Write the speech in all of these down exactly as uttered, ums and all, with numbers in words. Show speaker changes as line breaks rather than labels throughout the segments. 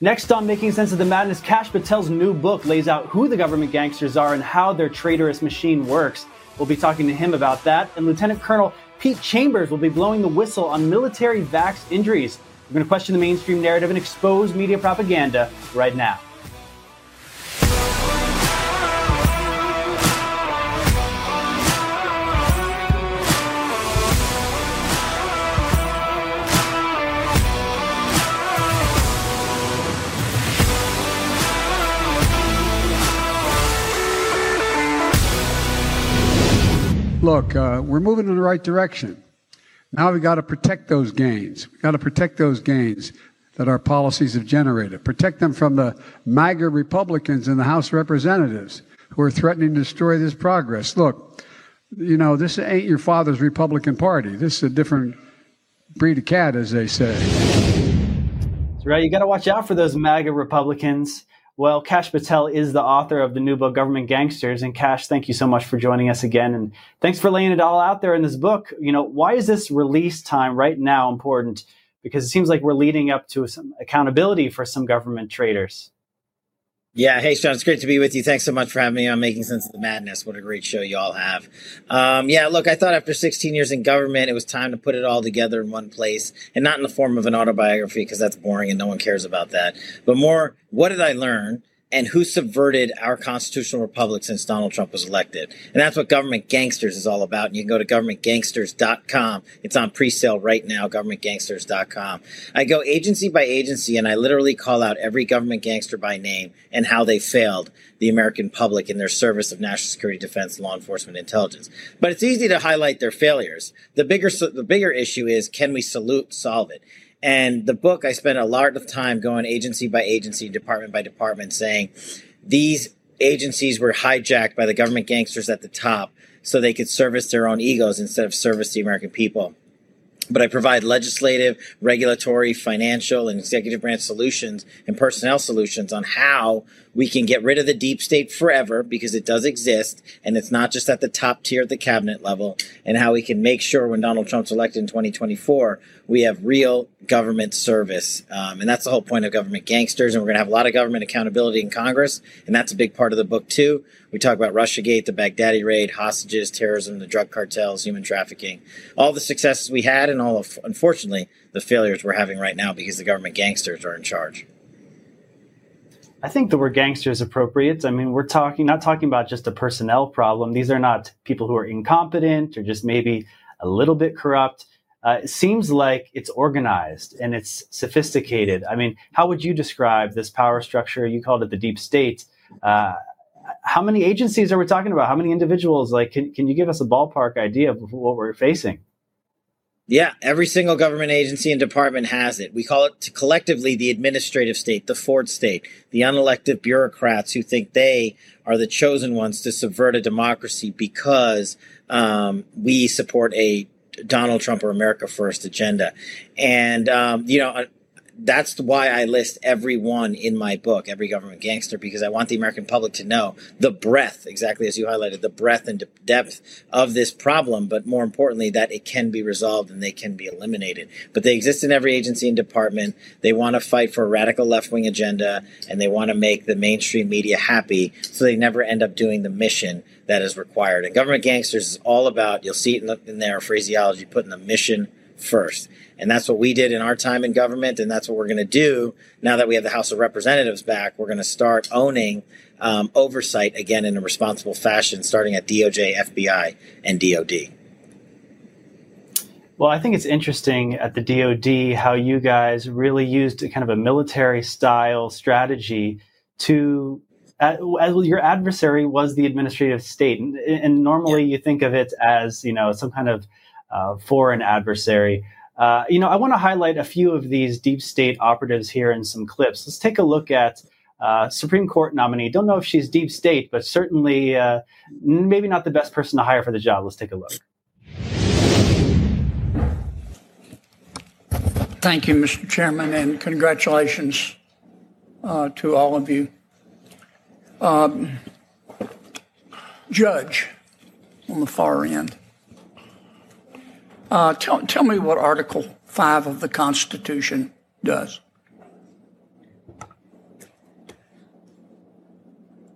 Next on Making Sense of the Madness, Kash Patel's new book lays out who the government gangsters are and how their traitorous machine works. We'll be talking to him about that. And Lieutenant Colonel Pete Chambers will be blowing the whistle on military vax injuries. We're going to question the mainstream narrative and expose media propaganda right now.
Look, uh, we're moving in the right direction. Now we've got to protect those gains. We've got to protect those gains that our policies have generated. Protect them from the MAGA Republicans in the House of Representatives who are threatening to destroy this progress. Look, you know, this ain't your father's Republican Party. This is a different breed of cat, as they say.
That's right. You got to watch out for those MAGA Republicans. Well, Kash Patel is the author of the new book, Government Gangsters. And Kash, thank you so much for joining us again. And thanks for laying it all out there in this book. You know, why is this release time right now important? Because it seems like we're leading up to some accountability for some government traitors.
Yeah. Hey, Sean, it's great to be with you. Thanks so much for having me on Making Sense of the Madness. What a great show you all have. Um, yeah, look, I thought after sixteen years in government, it was time to put it all together in one place and not in the form of an autobiography, because that's boring and no one cares about that. But more, what did I learn? And who subverted our constitutional republic since Donald Trump was elected. And that's what Government Gangsters is all about. And you can go to government gangsters dot com. It's on pre-sale right now, government gangsters dot com. I go agency by agency, and I literally call out every government gangster by name and how they failed the American public in their service of national security, defense, law enforcement, intelligence. But it's easy to highlight their failures. The bigger, the bigger issue is, can we salute, solve it? And the book, I spent a lot of time going agency by agency, department by department, saying these agencies were hijacked by the government gangsters at the top so they could service their own egos instead of service the American people. But I provide legislative, regulatory, financial, and executive branch solutions and personnel solutions on how we can get rid of the deep state forever, because it does exist, and it's not just at the top tier at the cabinet level, and how we can make sure when Donald Trump's elected in twenty twenty-four, we have real government service. Um, and that's the whole point of Government Gangsters. And we're going to have a lot of government accountability in Congress, and that's a big part of the book, too. We talk about Russiagate, the Baghdadi raid, hostages, terrorism, the drug cartels, human trafficking, all the successes we had, and all of, unfortunately, the failures we're having right now because the government gangsters are in charge.
I think the word gangster is appropriate. I mean, we're talking, not talking about just a personnel problem. These are not people who are incompetent or just maybe a little bit corrupt. Uh, it seems like it's organized and it's sophisticated. I mean, how would you describe this power structure? You called it the deep state. Uh, how many agencies are we talking about? How many individuals? Like, can, can you give us a ballpark idea of what we're facing?
Yeah, every single government agency and department has it. We call it collectively the administrative state, the Ford state, the unelected bureaucrats who think they are the chosen ones to subvert a democracy because um, we support a Donald Trump or America First agenda. And, um, you know, that's why I list everyone in my book, every government gangster, because I want the American public to know the breadth, exactly as you highlighted, the breadth and depth of this problem, but more importantly, that it can be resolved and they can be eliminated. But they exist in every agency and department. They want to fight for a radical left-wing agenda, and they want to make the mainstream media happy so they never end up doing the mission that is required. And Government Gangsters is all about, you'll see it in, the, in their phraseology, putting the mission first. And that's what we did in our time in government, and that's what we're going to do now that we have the House of Representatives back. We're going to start owning um, oversight again in a responsible fashion, starting at D O J, F B I, and D O D.
Well, I think it's interesting at the D O D how you guys really used a kind of a military-style strategy to, uh, as your adversary was the administrative state. And, and normally yeah. you think of it as, you know, some kind of uh, foreign adversary. Uh, you know, I want to highlight a few of these deep state operatives here in some clips. Let's take a look at uh, Supreme Court nominee. Don't know if she's deep state, but certainly uh, maybe not the best person to hire for the job. Let's take a look.
Thank you, Mister Chairman, and congratulations uh, to all of you. Um, Judge on the far end. Uh, tell, tell me what Article five of the Constitution does.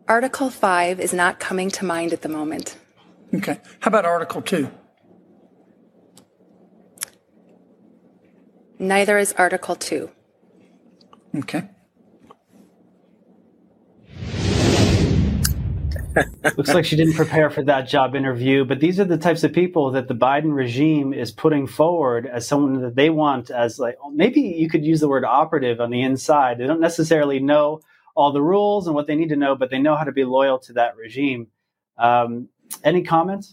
Article five is not coming to mind at the moment.
Okay. How about Article two?
Neither is Article two.
Okay.
Looks like she didn't prepare for that job interview, but these are the types of people that the Biden regime is putting forward as someone that they want as, like, maybe you could use the word operative on the inside. They don't necessarily know all the rules and what they need to know, but they know how to be loyal to that regime. Um, any comments?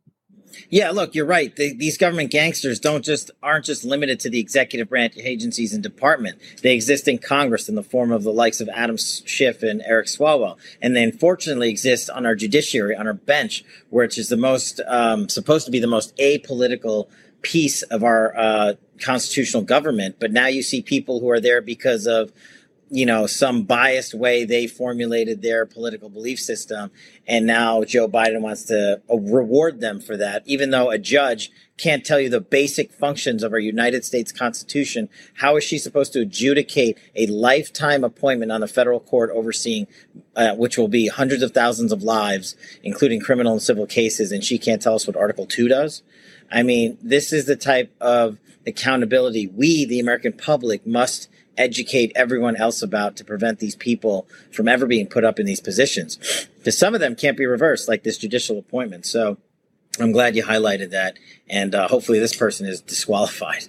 Yeah, look, you're right. They, these government gangsters don't just aren't just limited to the executive branch agencies and department. They exist in Congress in the form of the likes of Adam Schiff and Eric Swalwell, and they unfortunately exist on our judiciary, on our bench, which is the most um, supposed to be the most apolitical piece of our uh, constitutional government. But now you see people who are there because of, you know, some biased way they formulated their political belief system. And now Joe Biden wants to uh, reward them for that, even though a judge can't tell you the basic functions of our United States Constitution. How is she supposed to adjudicate a lifetime appointment on the federal court overseeing, uh, which will be hundreds of thousands of lives, including criminal and civil cases, and she can't tell us what Article two does? I mean, this is the type of accountability we, the American public, must educate everyone else about to prevent these people from ever being put up in these positions. Because some of them can't be reversed, like this judicial appointment. So I'm glad you highlighted that. And uh, hopefully this person is disqualified.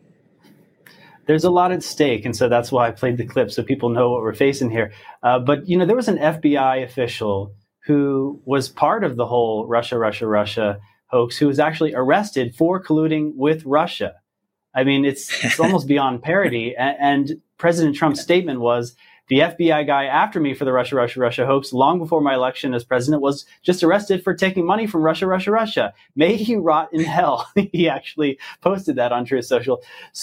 There's a lot at stake, and so that's why I played the clip so people know what we're facing here. Uh, but, you know, there was an F B I official who was part of the whole Russia, Russia, Russia hoax who was actually arrested for colluding with Russia. I mean, it's it's almost beyond parody. And, and President Trump's statement was, the F B I guy after me for the Russia, Russia, Russia hoax long before my election as president was just arrested for taking money from Russia, Russia, Russia. May he rot in hell. He actually posted that on Truth Social.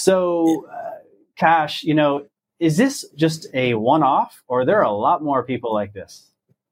So, uh, Kash, you know, is this just a one-off, or are there a lot more people like this?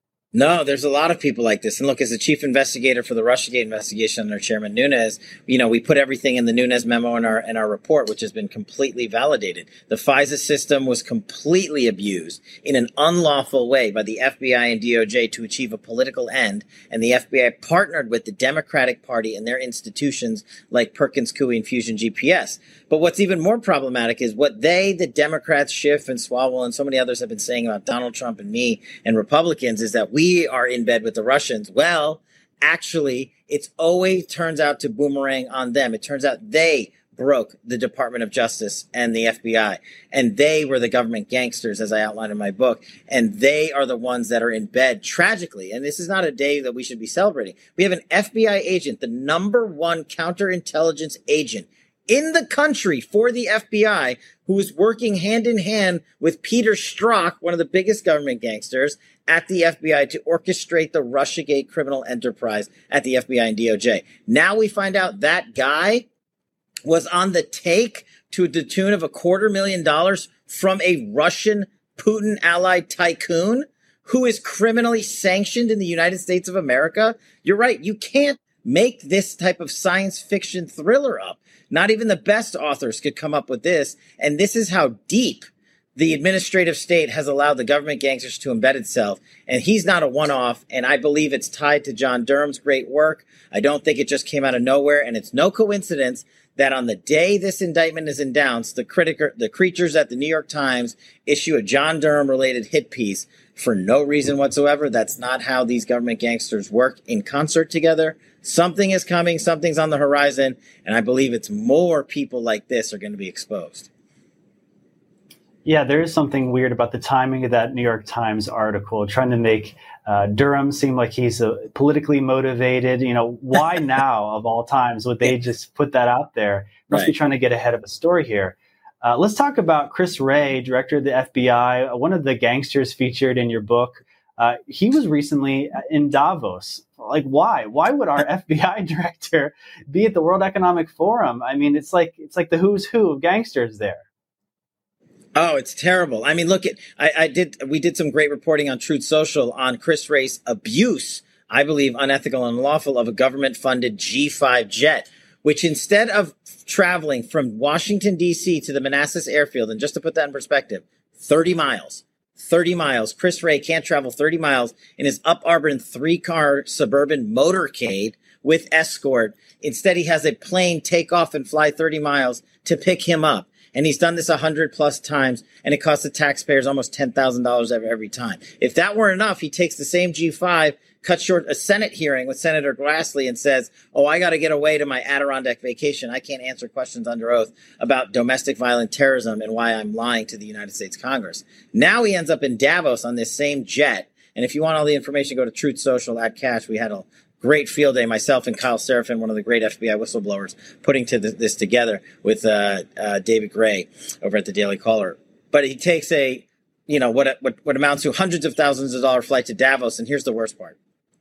No, there's a lot of people like this. And look, as the chief investigator for the Russiagate investigation under Chairman Nunes, you know, we put everything in the Nunes memo in our in our report, which has been completely validated. The FISA system was completely abused in an unlawful way by the F B I and D O J to achieve a political end. And the F B I partnered with the Democratic Party and their institutions like Perkins Coie and Fusion G P S. But what's even more problematic is what they, the Democrats, Schiff and Swalwell and so many others have been saying about Donald Trump and me and Republicans is that we We are in bed with the Russians. Well, actually, it's always turns out to boomerang on them. It turns out they broke the Department of Justice and the F B I, and they were the government gangsters, as I outlined in my book, and they are the ones that are in bed tragically. And this is not a day that we should be celebrating. We have an F B I agent, the number one counterintelligence agent in the country for the F B I, who is working hand in hand with Peter Strzok, one of the biggest government gangsters, at the F B I to orchestrate the Russiagate criminal enterprise at the F B I and D O J. Now we find out that guy was on the take to the tune of a quarter million dollars from a Russian Putin allied tycoon who is criminally sanctioned in the United States of America. You're right. You can't make this type of science fiction thriller up. Not even the best authors could come up with this. And this is how deep the administrative state has allowed the government gangsters to embed itself. And he's not a one-off. And I believe it's tied to John Durham's great work. I don't think it just came out of nowhere. And it's no coincidence that on the day this indictment is announced, the critic, the creatures at the New York Times issue a John Durham-related hit piece for no reason whatsoever. That's not how these government gangsters work in concert together. Something is coming. Something's on the horizon. And I believe it's more people like this are going to be exposed.
Yeah, there is something weird about the timing of that New York Times article, trying to make uh, Durham seem like he's a politically motivated. You know, why now of all times would they just put that out there? Must
Right.
be trying to get ahead of a story here. Uh, let's talk about Chris Wray, director of the F B I, uh, one of the gangsters featured in your book. Uh, he was recently in Davos. Like, why? Why would our F B I director be at the World Economic Forum? I mean, it's like it's like the who's who of gangsters there.
Oh, it's terrible. I mean, look at I, I did. We did some great reporting on Truth Social on Chris Wray's abuse, I believe, unethical and unlawful, of a government-funded G five jet, which instead of traveling from Washington, D C to the Manassas airfield, and just to put that in perspective, thirty miles, thirty miles. Chris Wray can't travel thirty miles in his Up Auburn three-car suburban motorcade with escort. Instead, he has a plane take off and fly thirty miles to pick him up. And he's done this one hundred plus times, and it costs the taxpayers almost ten thousand dollars every, every time. If that weren't enough, he takes the same G five, cuts short a Senate hearing with Senator Grassley and says, oh, I got to get away to my Adirondack vacation. I can't answer questions under oath about domestic violent terrorism and why I'm lying to the United States Congress. Now he ends up in Davos on this same jet. And if you want all the information, go to Truth Social at Cash. We had a great field day, myself and Kyle Seraphin, one of the great F B I whistleblowers, putting to the, this together with uh, uh, David Gray over at the Daily Caller. But he takes a, you know, what, what what amounts to hundreds of thousands of dollar flight to Davos. And here's the worst part.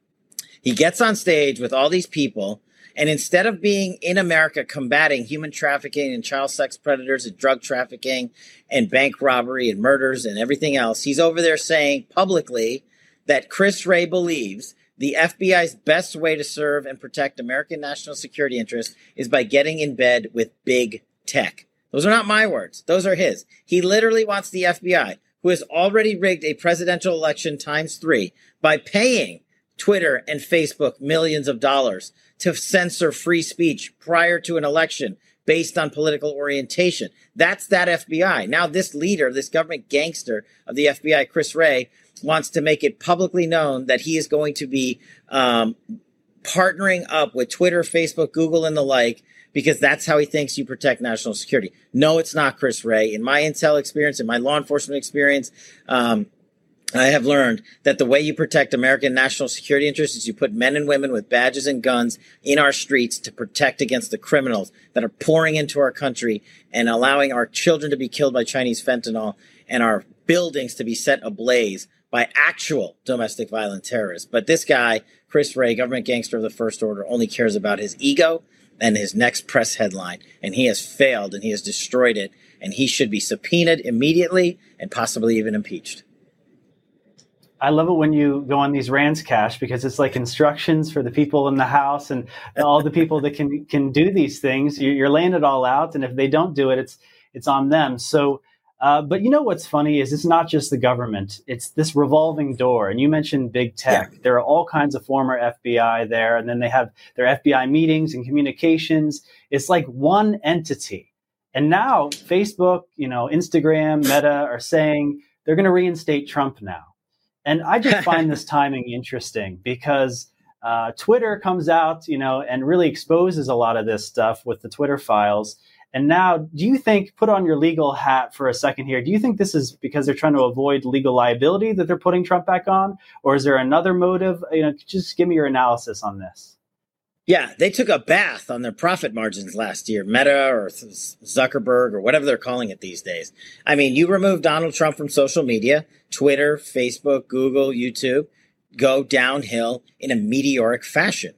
He gets on stage with all these people, and instead of being in America combating human trafficking and child sex predators and drug trafficking and bank robbery and murders and everything else, he's over there saying publicly that Chris Wray believes the F B I's best way to serve and protect American national security interests is by getting in bed with big tech. Those are not my words. Those are his. He literally wants the F B I, who has already rigged a presidential election times three by paying Twitter and Facebook millions of dollars to censor free speech prior to an election based on political orientation. That's that F B I. Now this leader, this government gangster of the F B I, Chris Wray, wants to make it publicly known that he is going to be um, partnering up with Twitter, Facebook, Google, and the like, because that's how he thinks you protect national security. No, it's not, Chris Wray. In my intel experience, in my law enforcement experience, um, I have learned that the way you protect American national security interests is you put men and women with badges and guns in our streets to protect against the criminals that are pouring into our country and allowing our children to be killed by Chinese fentanyl and our buildings to be set ablaze by actual domestic violent terrorists. But this guy, Chris Wray, government gangster of the first order, only cares about his ego and his next press headline. And he has failed and he has destroyed it. And he should be subpoenaed immediately and possibly even impeached.
I love it when you go on these rants, Cash, because it's like instructions for the people in the House and all the people that can can do these things. You're laying it all out, and if they don't do it, it's it's on them. So, uh, but you know what's funny is it's not just the government; it's this revolving door. And you mentioned big tech. Yeah. There are all kinds of former F B I there, and then they have their F B I meetings and communications. It's like one entity. And now Facebook, you know, Instagram, Meta are saying they're going to reinstate Trump now. And I just find this timing interesting because uh, Twitter comes out, you know, and really exposes a lot of this stuff with the Twitter files. And now, do you think, put on your legal hat for a second here, do you think this is because they're trying to avoid legal liability that they're putting Trump back on? Or is there another motive? You know, just give me your analysis on this.
Yeah, they took a bath on their profit margins last year, Meta or Zuckerberg or whatever they're calling it these days. I mean, you remove Donald Trump from social media, Twitter, Facebook, Google, YouTube, go downhill in a meteoric fashion.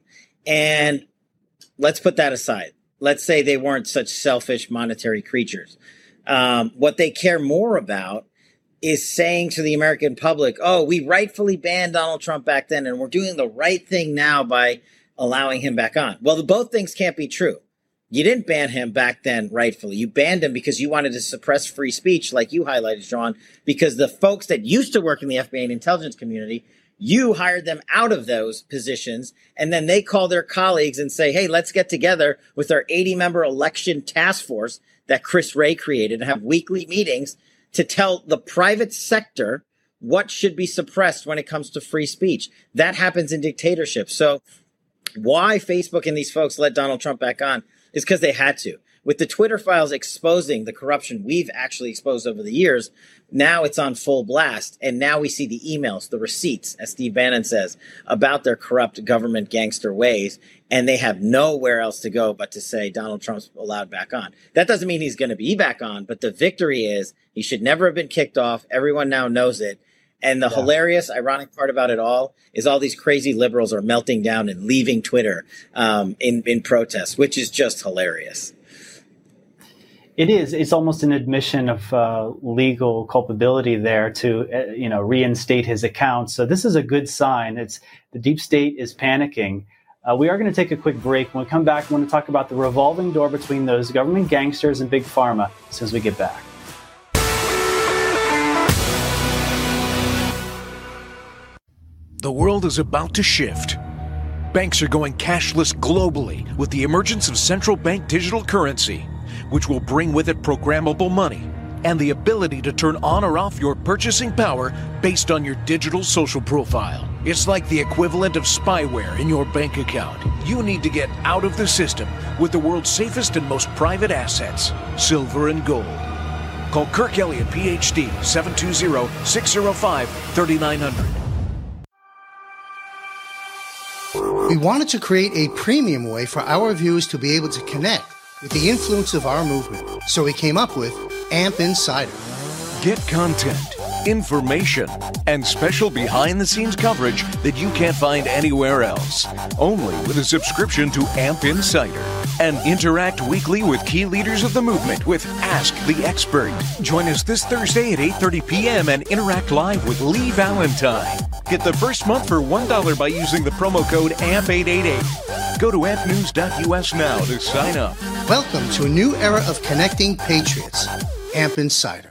And let's put that aside. Let's say they weren't such selfish monetary creatures. Um, what they care more about is saying to the American public, oh, we rightfully banned Donald Trump back then, and we're doing the right thing now by allowing him back on. Well, the, both things can't be true. You didn't ban him back then rightfully. You banned him because you wanted to suppress free speech, like you highlighted, John, because the folks that used to work in the F B I and intelligence community, you hired them out of those positions, and then they call their colleagues and say, hey, let's get together with our eighty-member election task force that Chris Wray created and have weekly meetings to tell the private sector what should be suppressed when it comes to free speech. That happens in dictatorships. So why Facebook and these folks let Donald Trump back on is because they had to. With the Twitter files exposing the corruption we've actually exposed over the years, now it's on full blast. And now we see the emails, the receipts, as Steve Bannon says, about their corrupt government gangster ways. And they have nowhere else to go but to say Donald Trump's allowed back on. That doesn't mean he's going to be back on, but the victory is he should never have been kicked off. Everyone now knows it. And the yeah. hilarious, ironic part about it all is all these crazy liberals are melting down and leaving Twitter um, in, in protest, which is just hilarious.
It is. It's almost an admission of uh, legal culpability there to, uh, you know, reinstate his account. So this is a good sign. It's the deep state is panicking. Uh, we are going to take a quick break. When we come back, we want to talk about the revolving door between those government gangsters and big pharma as soon as we get back.
The world is about to shift. Banks are going cashless globally with the emergence of central bank digital currency, which will bring with it programmable money and the ability to turn on or off your purchasing power based on your digital social profile. It's like the equivalent of spyware in your bank account. You need to get out of the system with the world's safest and most private assets, silver and gold. Call Kirk Elliott, P H D, seven two zero, six zero five, three nine zero zero.
We wanted to create a premium way for our viewers to be able to connect with the influence of our movement. So we came up with AMP Insider.
Get content, information, and special behind-the-scenes coverage that you can't find anywhere else. Only with a subscription to AMP Insider. And interact weekly with key leaders of the movement with Ask the Expert. Join us this Thursday at eight thirty p.m. and interact live with Lee Valentine. Get the first month for one dollar by using the promo code A M P eight eight eight. Go to amp news dot U S now to sign up.
Welcome to a new era of connecting patriots. AMP Insider.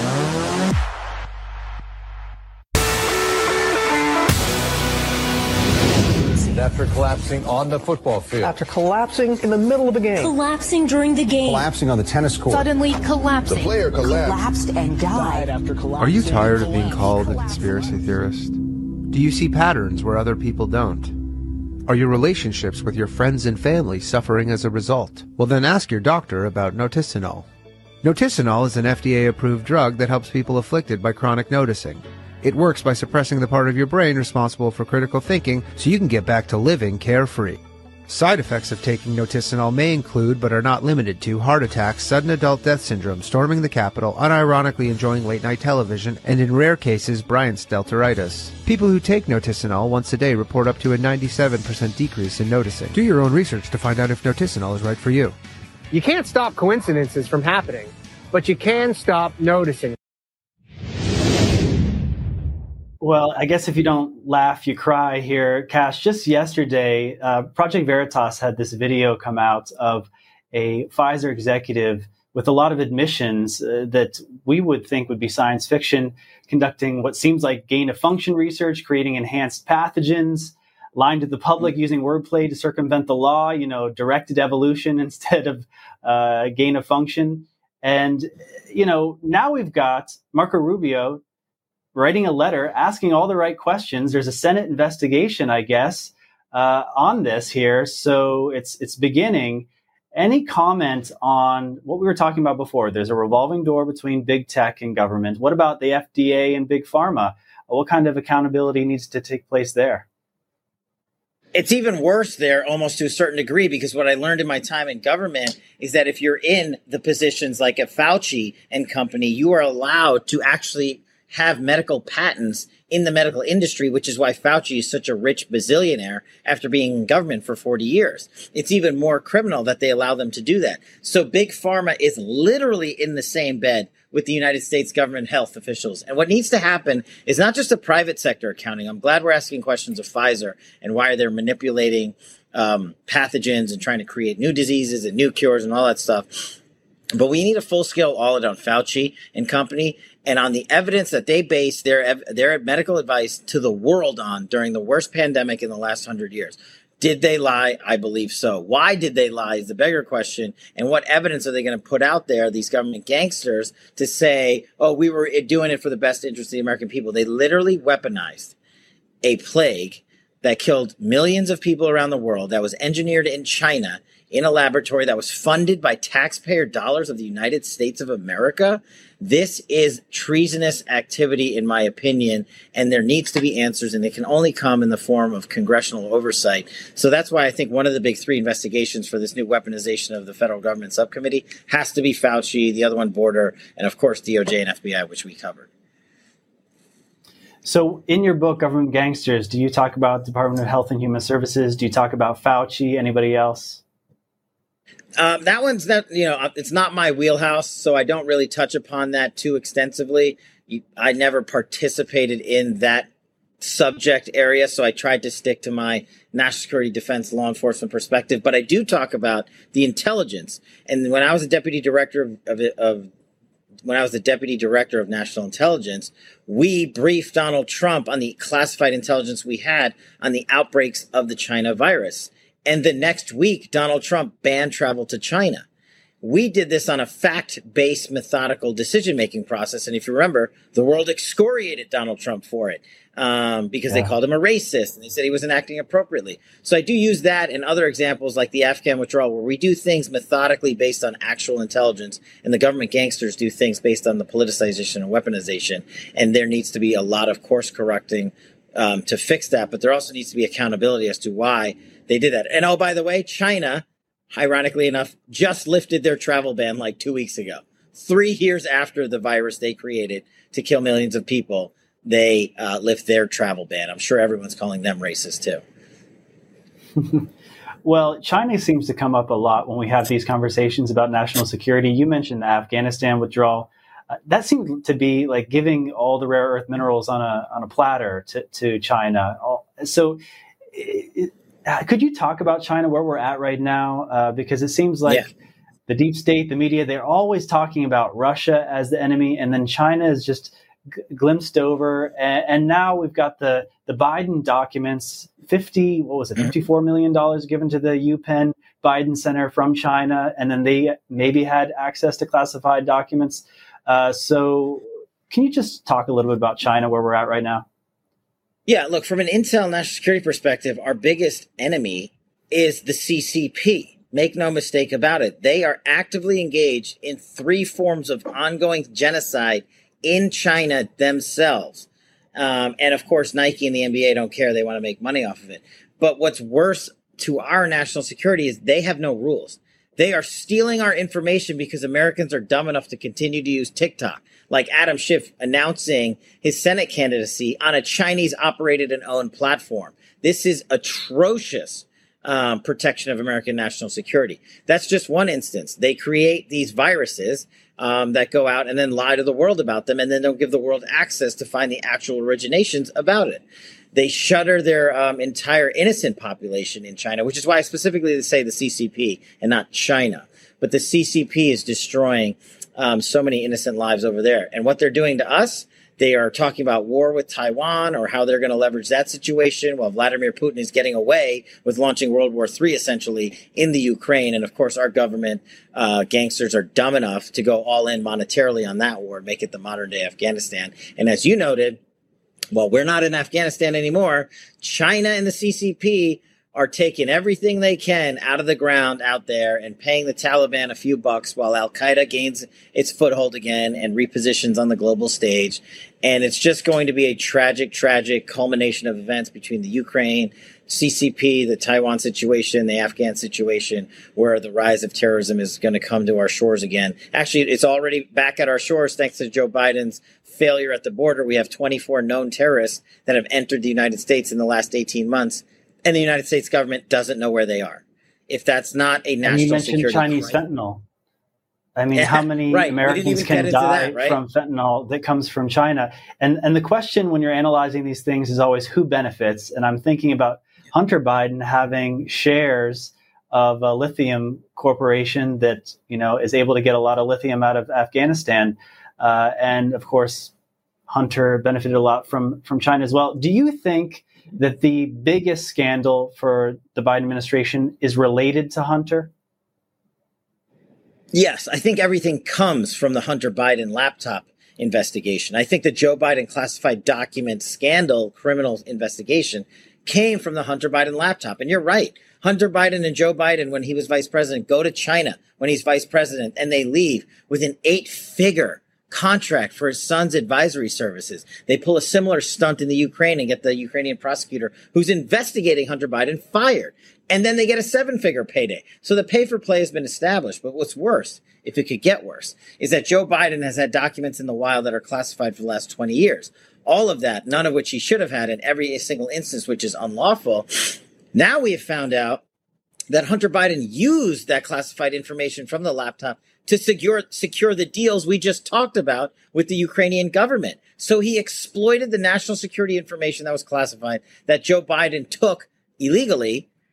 After collapsing on the football field.
After collapsing in the middle of the game.
Collapsing during the game.
Collapsing on the tennis court.
Suddenly collapsing.
The player collapsed.
Collapsed and died.
died after collapsing.
Are you tired of being called a conspiracy theorist? Do you see patterns where other people don't? Are your relationships with your friends and family suffering as a result? Well, then ask your doctor about Noticinol. Noticinol is an F D A-approved drug that helps people afflicted by chronic noticing. It works by suppressing the part of your brain responsible for critical thinking so you can get back to living carefree. Side effects of taking Noticinol may include, but are not limited to, heart attacks, sudden adult death syndrome, storming the Capitol, unironically enjoying late-night television, and in rare cases, Bryant's deltoiditis. People who take Noticinol once a day report up to a ninety-seven percent decrease in noticing. Do your own research to find out if Noticinol is right for you.
You can't stop coincidences from happening, but you can stop noticing.
Well, I guess if you don't laugh, you cry here. Cash, just yesterday, uh, Project Veritas had this video come out of a Pfizer executive with a lot of admissions uh, that we would think would be science fiction, conducting what seems like gain-of-function research, creating enhanced pathogens, lying to the public, using wordplay to circumvent the law, you know, directed evolution instead of uh, gain-of-function. And, you know, now we've got Marco Rubio writing a letter, asking all the right questions. There's a Senate investigation, I guess, uh, on this here. So it's it's beginning. Any comment on what we were talking about before? There's a revolving door between big tech and government. What about the F D A and big pharma? What kind of accountability needs to take place there?
It's even worse there, almost to a certain degree, because what I learned in my time in government is that if you're in the positions like at Fauci and company, you are allowed to actually have medical patents in the medical industry, which is why Fauci is such a rich bazillionaire after being in government for forty years. It's even more criminal that they allow them to do that. So big pharma is literally in the same bed with the United States government health officials. And what needs to happen is not just a private sector accounting. I'm glad we're asking questions of Pfizer and why they're manipulating um, pathogens and trying to create new diseases and new cures and all that stuff. But we need a full-scale audit on Fauci and company and on the evidence that they base their their medical advice to the world on during the worst pandemic in the last hundred years. Did they lie? I believe so. Why did they lie is the bigger question. And what evidence are they going to put out there, these government gangsters, to say, oh, we were doing it for the best interest of the American people? They literally weaponized a plague that killed millions of people around the world, that was engineered in China in a laboratory that was funded by taxpayer dollars of the United States of America. This is treasonous activity, in my opinion, and there needs to be answers, and they can only come in the form of congressional oversight. So that's why I think one of the big three investigations for this new weaponization of the federal government subcommittee has to be Fauci, the other one Border, and of course D O J and F B I, which we covered.
So in your book, Government Gangsters, do you talk about Department of Health and Human Services? Do you talk about Fauci? Anybody else?
Um, that one's not, you know, it's not my wheelhouse, so I don't really touch upon that too extensively. You, I never participated in that subject area, so I tried to stick to my national security, defense, law enforcement perspective. But I do talk about the intelligence. And when I was a deputy director of, of, of when I was the deputy director of national intelligence, we briefed Donald Trump on the classified intelligence we had on the outbreaks of the China virus. And the next week, Donald Trump banned travel to China. We did this on a fact-based, methodical decision-making process. And if you remember, the world excoriated Donald Trump for it um, because yeah. they called him a racist and they said he wasn't acting appropriately. So I do use that and other examples like the Afghan withdrawal, where we do things methodically based on actual intelligence, and the government gangsters do things based on the politicization and weaponization. And there needs to be a lot of course correcting um, to fix that. But there also needs to be accountability as to why they did that. And oh, by the way, China, ironically enough, just lifted their travel ban like two weeks ago. Three years after the virus they created to kill millions of people, they uh, lift their travel ban. I'm sure everyone's calling them racist too.
Well, China seems to come up a lot when we have these conversations about national security. You mentioned the Afghanistan withdrawal. Uh, that seemed to be like giving all the rare earth minerals on a on a platter to, to China. So it, could you talk about China, where we're at right now? Uh, because it seems like yeah. the deep state, the media, they're always talking about Russia as the enemy, and then China is just g- glimpsed over. And, and now we've got the, the Biden documents, fifty, what was it, fifty-four million dollars given to the UPenn Biden Center from China, and then they maybe had access to classified documents. Uh, so can you just talk a little bit about China, where we're at right now?
Yeah, look, from an intel national security perspective, our biggest enemy is the C C P. Make no mistake about it. They are actively engaged in three forms of ongoing genocide in China themselves. Um, and of course, Nike and the N B A don't care. They want to make money off of it. But what's worse to our national security is they have no rules. They are stealing our information because Americans are dumb enough to continue to use TikTok, like Adam Schiff announcing his Senate candidacy on a Chinese-operated and owned platform. This is atrocious um, protection of American national security. That's just one instance. They create these viruses um, that go out and then lie to the world about them, and then don't give the world access to find the actual originations about it. They shutter their um, entire innocent population in China, which is why I specifically say the C C P and not China. But the C C P is destroying um, so many innocent lives over there. And what they're doing to us, they are talking about war with Taiwan or how they're going to leverage that situation while Vladimir Putin is getting away with launching World War Three, essentially, in the Ukraine. And, of course, our government uh, gangsters are dumb enough to go all in monetarily on that war, make it the modern-day Afghanistan. And as you noted, well, we're not in Afghanistan anymore. China and the C C P are taking everything they can out of the ground out there and paying the Taliban a few bucks while Al-Qaeda gains its foothold again and repositions on the global stage. And it's just going to be a tragic, tragic culmination of events between the Ukraine, C C P, the Taiwan situation, the Afghan situation, where the rise of terrorism is going to come to our shores again. Actually, it's already back at our shores thanks to Joe Biden's failure at the border. We have twenty-four known terrorists that have entered the United States in the last eighteen months, and the United States government doesn't know where they are. If that's not a national security, and you mentioned
Chinese
crime,
fentanyl. I mean,
yeah,
how many
right.
Americans can die
that, right?
from fentanyl that comes from China? And and the question when you're analyzing these things is always who benefits. And I'm thinking about Hunter Biden having shares of a lithium corporation that, you know, is able to get a lot of lithium out of Afghanistan. Uh, and of course, Hunter benefited a lot from, from China as well. Do you think that the biggest scandal for the Biden administration is related to Hunter?
Yes, I think everything comes from the Hunter Biden laptop investigation. I think the Joe Biden classified document scandal criminal investigation came from the Hunter Biden laptop. And you're right. Hunter Biden and Joe Biden, when he was vice president, go to China when he's vice president, and they leave with an eight-figure contract for his son's advisory services. They pull a similar stunt in the Ukraine and get the Ukrainian prosecutor who's investigating Hunter Biden fired. And then they get a seven-figure payday. So the pay-for-play has been established. But what's worse, if it could get worse, is that Joe Biden has had documents in the wild that are classified for the last twenty years. All of that, none of which he should have had in every single instance, which is unlawful. Now we have found out that Hunter Biden used that classified information from the laptop to secure, secure the deals we just talked about with the Ukrainian government. So he exploited the national security information that was classified that Joe Biden took illegally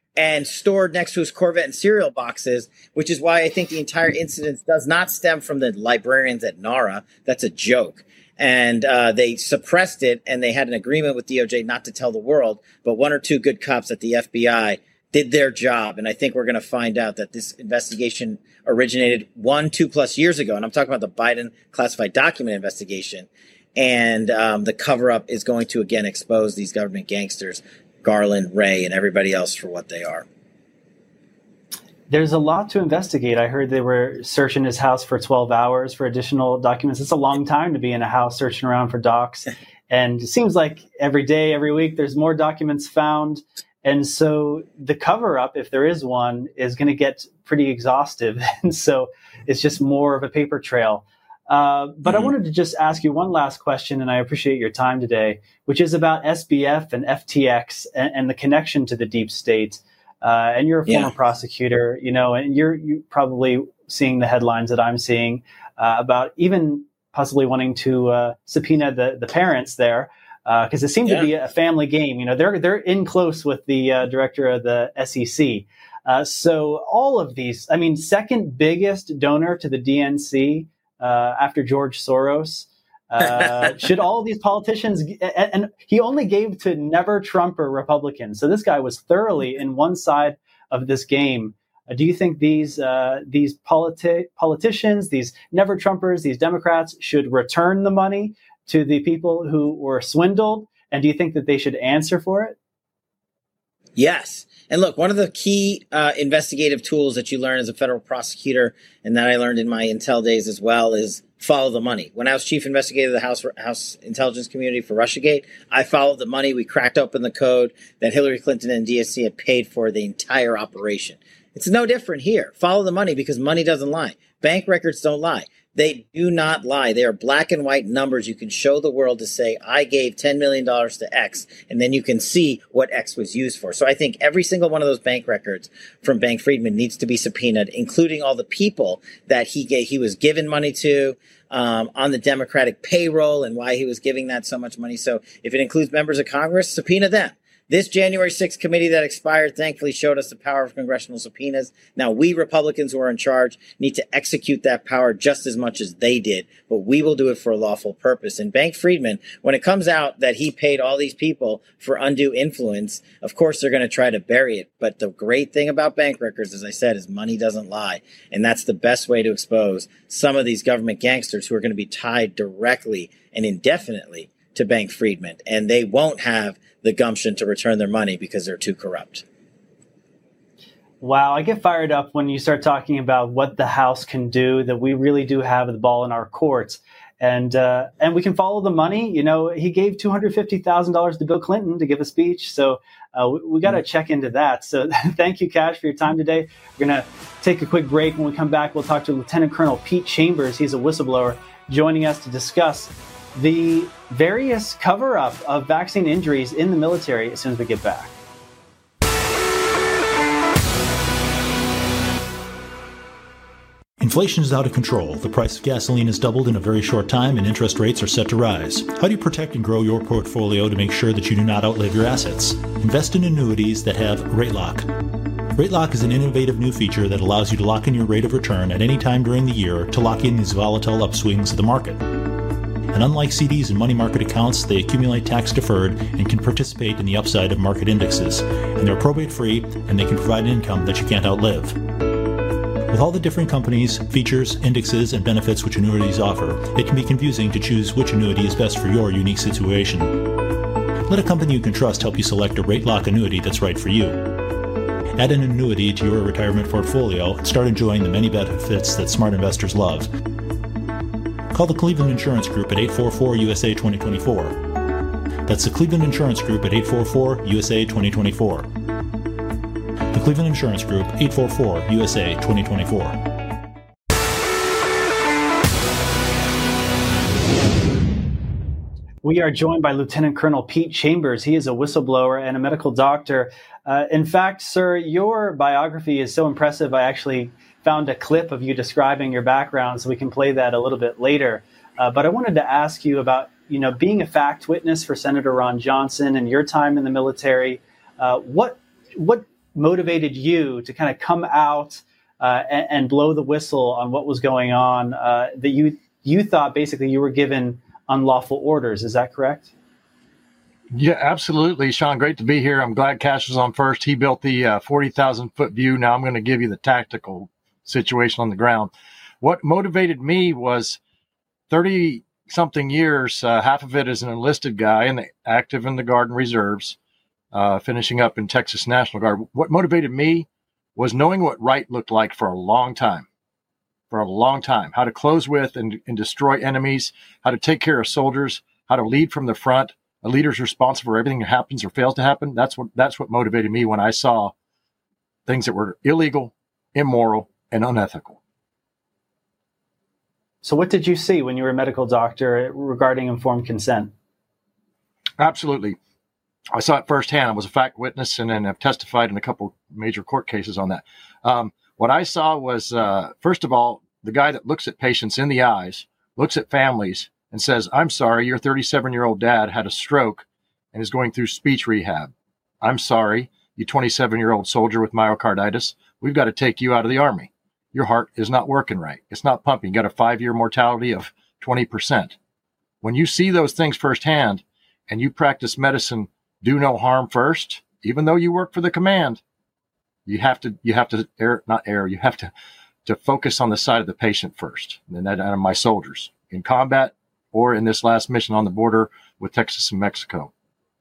and stored next to his Corvette and cereal boxes, which is why I think the entire incident does not stem from the librarians at NARA. That's a joke. And uh, they suppressed it, and they had an agreement with D O J not to tell the world, but one or two good cops at the F B I did their job. And I think we're going to find out that this investigation originated one, two plus years ago. And I'm talking about the Biden classified document investigation. And um, the cover-up is going to, again, expose these government gangsters, Garland, Wray, and everybody else for what they are.
There's a lot to investigate. I heard they were searching his house for twelve hours for additional documents. It's a long time to be in a house searching around for docs. And it seems like every day, every week, there's more documents found. And so the cover-up, if there is one, is going to get pretty exhaustive. And so it's just more of a paper trail. Uh, but mm-hmm. I wanted to just ask you one last question, and I appreciate your time today, which is about S B F and F T X and, and the connection to the deep state. Uh, and you're a former yeah. prosecutor, you know, and you're, you're probably seeing the headlines that I'm seeing uh, about even possibly wanting to uh, subpoena the, the parents there, because uh, it seemed yeah. to be a family game. You know, they're they're in close with the uh, director of the S E C. Uh, so all of these, I mean, second biggest donor to the D N C. Uh, after George Soros, uh, should all these politicians, and, and he only gave to never Trumper Republicans. So this guy was thoroughly in one side of this game. Uh, do you think these uh, these politi- politicians, these never Trumpers, these Democrats should return the money to the people who were swindled? And do you think that they should answer for it?
Yes. And look, one of the key uh, investigative tools that you learn as a federal prosecutor, and that I learned in my intel days as well, is follow the money. When I was chief investigator of the House House intelligence community for Russiagate, I followed the money. We cracked open the code that Hillary Clinton and D S C had paid for the entire operation. It's no different here. Follow the money, because money doesn't lie. Bank records don't lie. They do not lie. They are black and white numbers you can show the world to say, I gave ten million dollars to X, and then you can see what X was used for. So I think every single one of those bank records from Bank Friedman needs to be subpoenaed, including all the people that he gave, he was given money to um, on the Democratic payroll, and why he was giving that so much money. So if it includes members of Congress, subpoena them. This January sixth committee that expired thankfully showed us the power of congressional subpoenas. Now, we Republicans who are in charge need to execute that power just as much as they did, but we will do it for a lawful purpose. And Bank Friedman, when it comes out that he paid all these people for undue influence, of course they're going to try to bury it. But the great thing about bank records, as I said, is money doesn't lie. And that's the best way to expose some of these government gangsters who are going to be tied directly and indefinitely to Bank Friedman. And they won't have the gumption to return their money because they're too corrupt.
Wow, I get fired up when you start talking about what the House can do, that we really do have the ball in our courts. And uh, and we can follow the money. You know, he gave two hundred fifty thousand dollars to Bill Clinton to give a speech. So uh, we, we got to check into that. So thank you, Kash, for your time today. We're going to take a quick break. When we come back, we'll talk to Lieutenant Colonel Pete Chambers. He's a whistleblower joining us to discuss the various cover-up of vaccine injuries in the military as soon as we get back.
Inflation is out of control. The price of gasoline has doubled in a very short time, and interest rates are set to rise. How do you protect and grow your portfolio to make sure that you do not outlive your assets? Invest in annuities that have Rate Lock. Rate Lock is an innovative new feature that allows you to lock in your rate of return at any time during the year to lock in these volatile upswings of the market. And unlike C Ds and money market accounts, they accumulate tax-deferred and can participate in the upside of market indexes. And they're probate-free, and they can provide income that you can't outlive. With all the different companies, features, indexes, and benefits which annuities offer, it can be confusing to choose which annuity is best for your unique situation. Let a company you can trust help you select a Rate Lock annuity that's right for you. Add an annuity to your retirement portfolio and start enjoying the many benefits that smart investors love. Call the Cleveland Insurance Group at eight four four U S A twenty twenty-four. That's the Cleveland Insurance Group at eight four four U S A twenty twenty-four. The Cleveland Insurance Group, eight four four U S A twenty twenty-four.
We are joined by Lieutenant Colonel Pete Chambers. He is a whistleblower and a medical doctor. Uh, in fact, sir, your biography is so impressive, I actually found a clip of you describing your background, so we can play that a little bit later. Uh, but I wanted to ask you about, you know, being a fact witness for Senator Ron Johnson and your time in the military. Uh, what what motivated you to kind of come out uh, and, and blow the whistle on what was going on, uh, that you you thought basically you were given unlawful orders. Is that correct?
Yeah, absolutely, Sean. Great to be here. I'm glad Cash was on first. He built the uh, forty thousand foot view. Now I'm going to give you the tactical situation on the ground. What motivated me was thirty something years, uh, half of it as an enlisted guy and active in the Guard and Reserves, uh, finishing up in Texas National Guard. What motivated me was knowing what right looked like for a long time, for a long time, how to close with and, and destroy enemies, how to take care of soldiers, how to lead from the front. A leader's responsible for everything that happens or fails to happen. That's what that's what motivated me when I saw things that were illegal, immoral, and unethical.
So what did you see when you were a medical doctor regarding informed consent?
Absolutely. I saw it firsthand. I was a fact witness and then I've testified in a couple major court cases on that. Um, what I saw was, uh, first of all, the guy that looks at patients in the eyes, looks at families, and says, I'm sorry, your thirty-seven-year-old dad had a stroke and is going through speech rehab. I'm sorry, you twenty-seven-year-old soldier with myocarditis, we've got to take you out of the Army. Your heart is not working right. It's not pumping. You got a five-year mortality of twenty percent. When you see those things firsthand and you practice medicine, do no harm first, even though you work for the command, you have to, you have to err, not err, you have to, to focus on the side of the patient first. And that are my soldiers in combat, or in this last mission on the border with Texas and Mexico.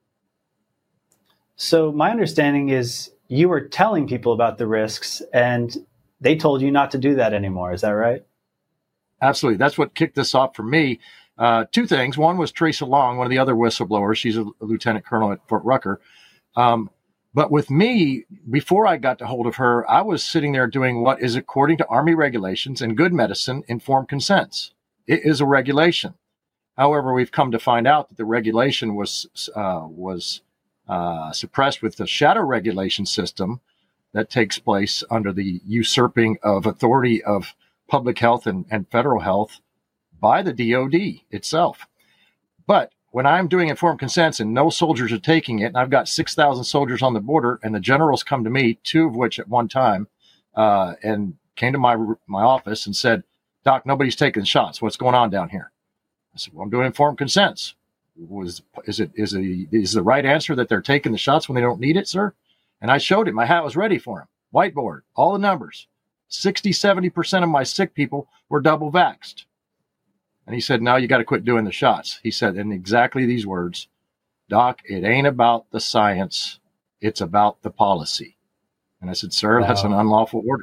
So my understanding is you were telling people about the risks and they told you not to do that anymore. Is that right?
Absolutely. That's what kicked this off for me. Uh, two things. One was Teresa Long, one of the other whistleblowers. She's a, a lieutenant colonel at Fort Rucker. Um, but with me, before I got to hold of her, I was sitting there doing what is, according to Army regulations and good medicine, informed consents. It is a regulation. However, we've come to find out that the regulation was uh, was uh, suppressed with the shadow regulation system that takes place under the usurping of authority of public health and, and federal health by the D O D itself. But when I'm doing informed consents and no soldiers are taking it, and I've got six thousand soldiers on the border, and the generals come to me, two of which at one time, uh, and came to my my office and said, Doc, nobody's taking shots. What's going on down here? I said, well, I'm doing informed consents. Was, is it, is it, is the right answer that they're taking the shots when they don't need it, sir? And I showed him, my hat was ready for him. Whiteboard, all the numbers. sixty, seventy percent of my sick people were double vaxxed. And he said, no, you got to quit doing the shots. He said, in exactly these words, Doc, it ain't about the science. It's about the policy. And I said, sir, wow. That's an unlawful order.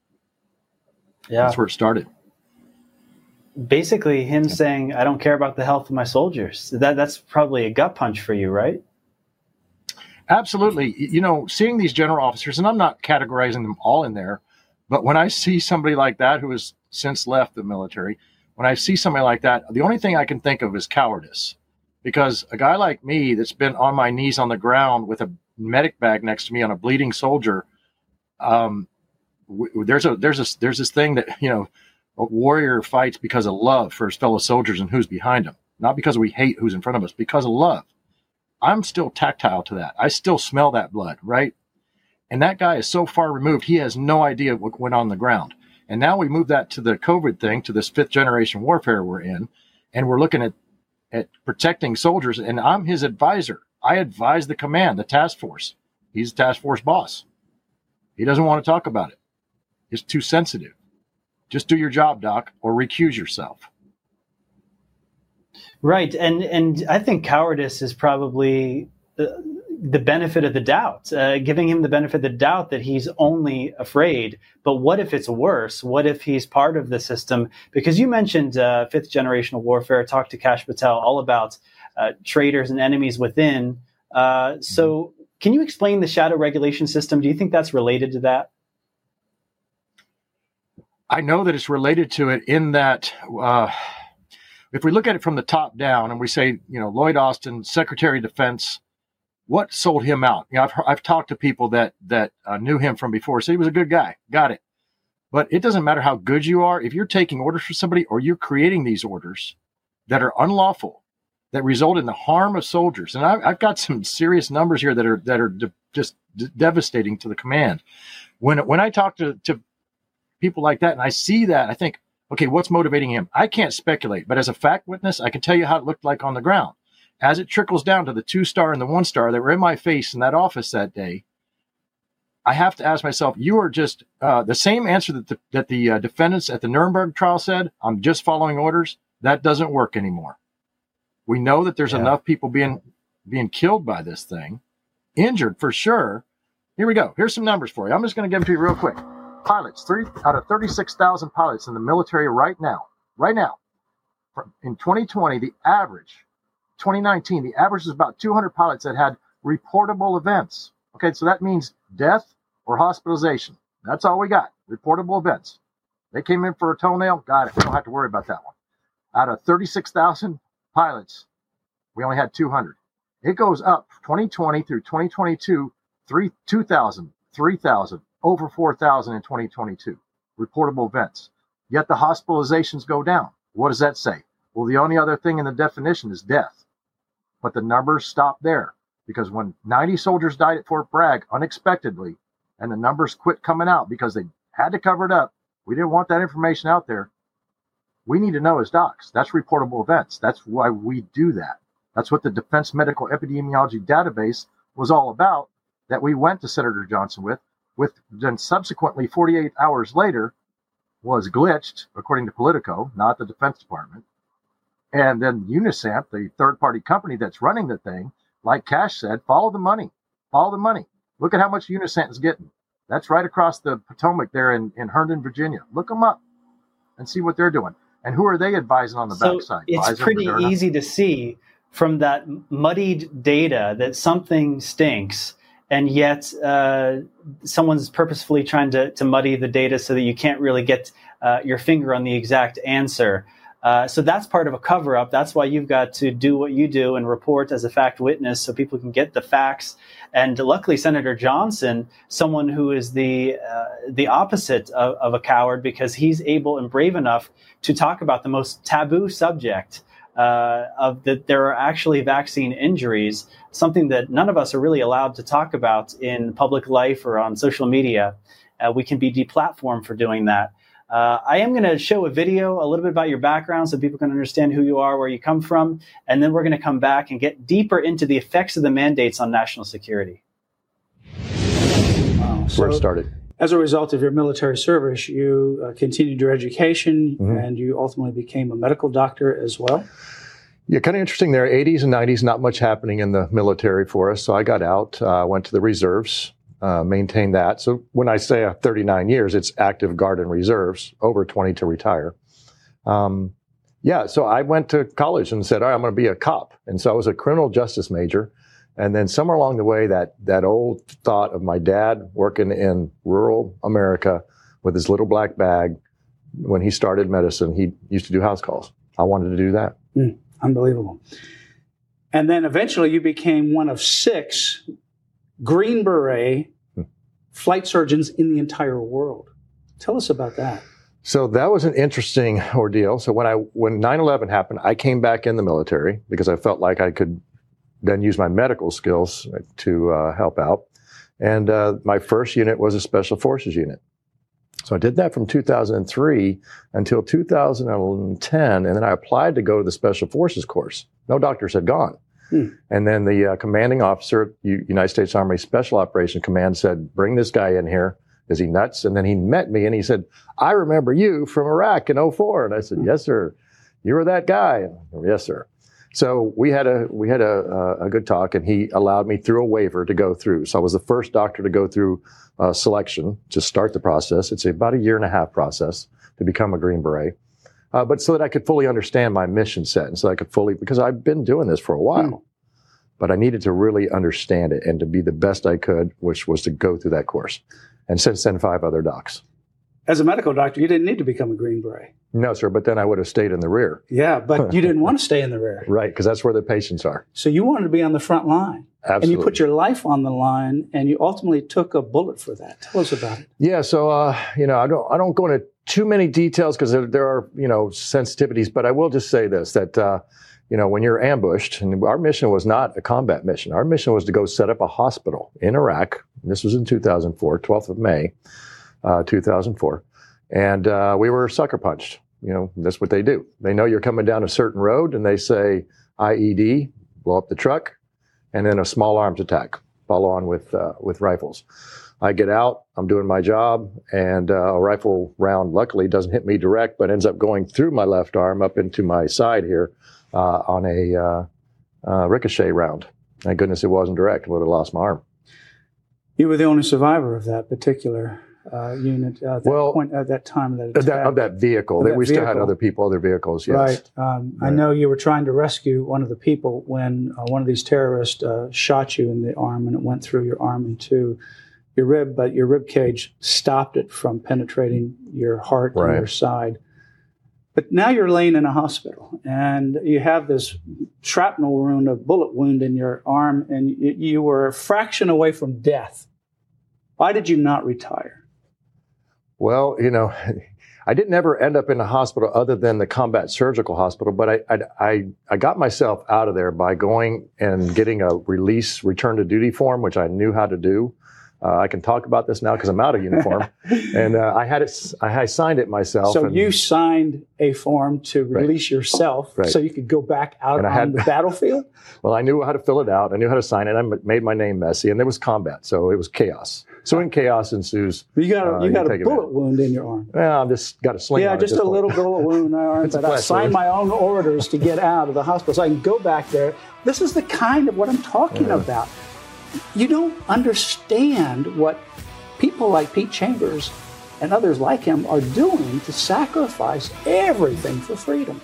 Yeah.
That's where it started.
Basically him saying, I don't care about the health of my soldiers. That that's probably a gut punch for you, right?
Absolutely. You know, seeing these general officers, and I'm not categorizing them all in there, but when I see somebody like that who has since left the military, when I see somebody like that, the only thing I can think of is cowardice. Because a guy like me that's been on my knees on the ground with a medic bag next to me on a bleeding soldier, um, w- there's a there's a there's this thing that, you know, a warrior fights because of love for his fellow soldiers and who's behind him, not because we hate who's in front of us, because of love. I'm still tactile to that. I still smell that blood, right? And that guy is so far removed, he has no idea what went on the ground. And now we move that to the COVID thing, to this fifth generation warfare we're in, and we're looking at, at protecting soldiers. And I'm his advisor. I advise the command, the task force. He's the task force boss. He doesn't want to talk about it. It's too sensitive. Just do your job, Doc, or recuse yourself.
Right. And and I think cowardice is probably the, the benefit of the doubt, uh, giving him the benefit of the doubt that he's only afraid. But what if it's worse? What if he's part of the system? Because you mentioned uh, fifth generational warfare, talked to Kash Patel all about uh, traitors and enemies within. Uh, so can you explain the shadow regulation system? Do you think that's related to that?
I know that it's related to it in that uh, if we look at it from the top down and we say, you know, Lloyd Austin, Secretary of Defense, what sold him out? You know, I've, I've talked to people that that uh, knew him from before, said he was a good guy. Got it. But it doesn't matter how good you are. If you're taking orders for somebody or you're creating these orders that are unlawful, that result in the harm of soldiers. And I, I've got some serious numbers here that are that are de- just de- devastating to the command. When when I talk to, to people like that and I see that, I think, okay, what's motivating him? I can't speculate, but as a fact witness, I can tell you how it looked like on the ground. As it trickles down to the two-star and the one-star that were in my face in that office that day, I have to ask myself, you are just uh, the same answer that the, that the uh, defendants at the Nuremberg trial said, I'm just following orders. That doesn't work anymore. We know that there's yeah. enough people being being killed by this thing, injured for sure. Here we go. Here's some numbers for you. I'm just going to give them to you real quick. Pilots, three out of thirty-six thousand pilots in the military right now, right now. In twenty twenty, the average, twenty nineteen, the average is about two hundred pilots that had reportable events. Okay, so that means death or hospitalization. That's all we got, reportable events. They came in for a toenail, got it. We don't have to worry about that one. Out of thirty-six thousand pilots, we only had two hundred. It goes up twenty twenty through twenty twenty-two, three, two thousand, three thousand, over four thousand in twenty twenty-two, reportable events. Yet the hospitalizations go down. What does that say? Well, the only other thing in the definition is death. But the numbers stop there, because when ninety soldiers died at Fort Bragg unexpectedly, and the numbers quit coming out because they had to cover it up, we didn't want that information out there. We need to know as docs. That's reportable events. That's why we do that. That's what the Defense Medical Epidemiology Database was all about, that we went to Senator Johnson with, with then subsequently forty-eight hours later was glitched, according to Politico, not the Defense Department. And then Unisant, the third-party company that's running the thing, like Cash said, follow the money. Follow the money. Look at how much Unisant is getting. That's right across the Potomac there in, in Herndon, Virginia. Look them up and see what they're doing. And who are they advising on the
so
backside?
It's
Pfizer,
pretty
Moderna?
easy to see from that muddied data that something stinks, and yet uh, someone's purposefully trying to, to muddy the data so that you can't really get uh, your finger on the exact answer. Uh, so that's part of a cover-up. That's why you've got to do what you do and report as a fact witness so people can get the facts. And luckily, Senator Johnson, someone who is the uh, the opposite of, of a coward, because he's able and brave enough to talk about the most taboo subject uh, of that there are actually vaccine injuries, something that none of us are really allowed to talk about in public life or on social media. Uh, we can be deplatformed for doing that. Uh, I am going to show a video a little bit about your background so people can understand who you are, where you come from, and then we're going to come back and get deeper into the effects of the mandates on national security.
Wow. So,
where it started.
As a result of your military service, you uh, continued your education, mm-hmm. and you ultimately became a medical doctor as well.
Yeah, kind of interesting there. eighties and nineties, not much happening in the military for us. So I got out, uh, went to the reserves. Uh, maintain that. So when I say uh, thirty-nine years, it's active guard and reserves, over twenty to retire. Um, yeah, so I went to college and said, all right, I'm going to be a cop. And so I was a criminal justice major. And then somewhere along the way, that that old thought of my dad working in rural America with his little black bag, when he started medicine, he used to do house calls. I wanted to do that.
Mm, unbelievable. And then eventually you became one of six Green Beret flight surgeons in the entire world. Tell us about that.
So that was an interesting ordeal. So when I when nine eleven happened, I came back in the military because I felt like I could then use my medical skills to uh, help out. And uh, my first unit was a special forces unit. So I did that from two thousand three until two thousand ten, and then I applied to go to the special forces course. No doctors had gone. Hmm. And then the uh, commanding officer at U- United States Army Special Operations Command said, bring this guy in here. Is he nuts? And then he met me and he said, I remember you from Iraq in oh four. And I said, yes, sir. You were that guy. Yes, sir. So we had a we had a, a good talk, and he allowed me through a waiver to go through. So I was the first doctor to go through uh, selection to start the process. It's about a year and a half process to become a Green Beret. Uh, but so that I could fully understand my mission set, and so I could fully, because I've been doing this for a while, mm. but I needed to really understand it and to be the best I could, which was to go through that course. And since then, five other docs.
As a medical doctor, you didn't need to become a Green Beret.
No, sir, but then I would have stayed in the rear.
Yeah, but you didn't want to stay in the rear.
Right, because that's where the patients are.
So you wanted to be on the front line.
Absolutely.
And you put your life on the line, and you ultimately took a bullet for that. Tell us about it.
Yeah, so, uh, you know, I don't I don't go into too many details because there, there are, you know, sensitivities, but I will just say this, that, uh, you know, when you're ambushed, and our mission was not a combat mission. Our mission was to go set up a hospital in Iraq. This was in two thousand four, twelfth of May, uh, two thousand four. And uh, we were sucker punched. You know, that's what they do. They know you're coming down a certain road and they say I E D, blow up the truck, and then a small arms attack, follow on with, uh, with rifles. I get out, I'm doing my job, and uh, a rifle round luckily doesn't hit me direct, but ends up going through my left arm up into my side here uh, on a uh, uh, ricochet round. Thank goodness it wasn't direct. I would have lost my arm.
You were the only survivor of that particular uh, unit at that
well,
point, at that time of that
attack. Of that, of that vehicle.
Of that
we
vehicle.
still had other people, other vehicles, yes.
Right. Um, right. I know you were trying to rescue one of the people when uh, one of these terrorists uh, shot you in the arm, and it went through your arm into your rib, but your rib cage stopped it from penetrating your heart right. and your side. But now you're laying in a hospital, and you have this shrapnel wound, a bullet wound in your arm, and you, you were a fraction away from death. Why did you not retire?
Well, you know, I didn't ever end up in a hospital other than the combat surgical hospital, but I, I, I, I got myself out of there by going and getting a release return to duty form, which I knew how to do. Uh, I can talk about this now because I'm out of uniform, and uh, I had it. I signed it myself.
So
and,
you signed a form to release
right.
yourself,
right.
so you could go back out on had, the battlefield.
Well, I knew how to fill it out. I knew how to sign it. I made my name messy, and there was combat, so it was chaos. So when chaos ensues,
you got a,
uh,
you got
you
a bullet wound in your arm.
Well, I've just got a sling.
Yeah,
on
just
a
point. little bullet wound in my arm. But I signed my own orders to get out of the hospital, so I can go back there. This is the kind of what I'm talking
uh,
about. You don't understand what people like Pete Chambers and others like him are doing to sacrifice everything for freedom.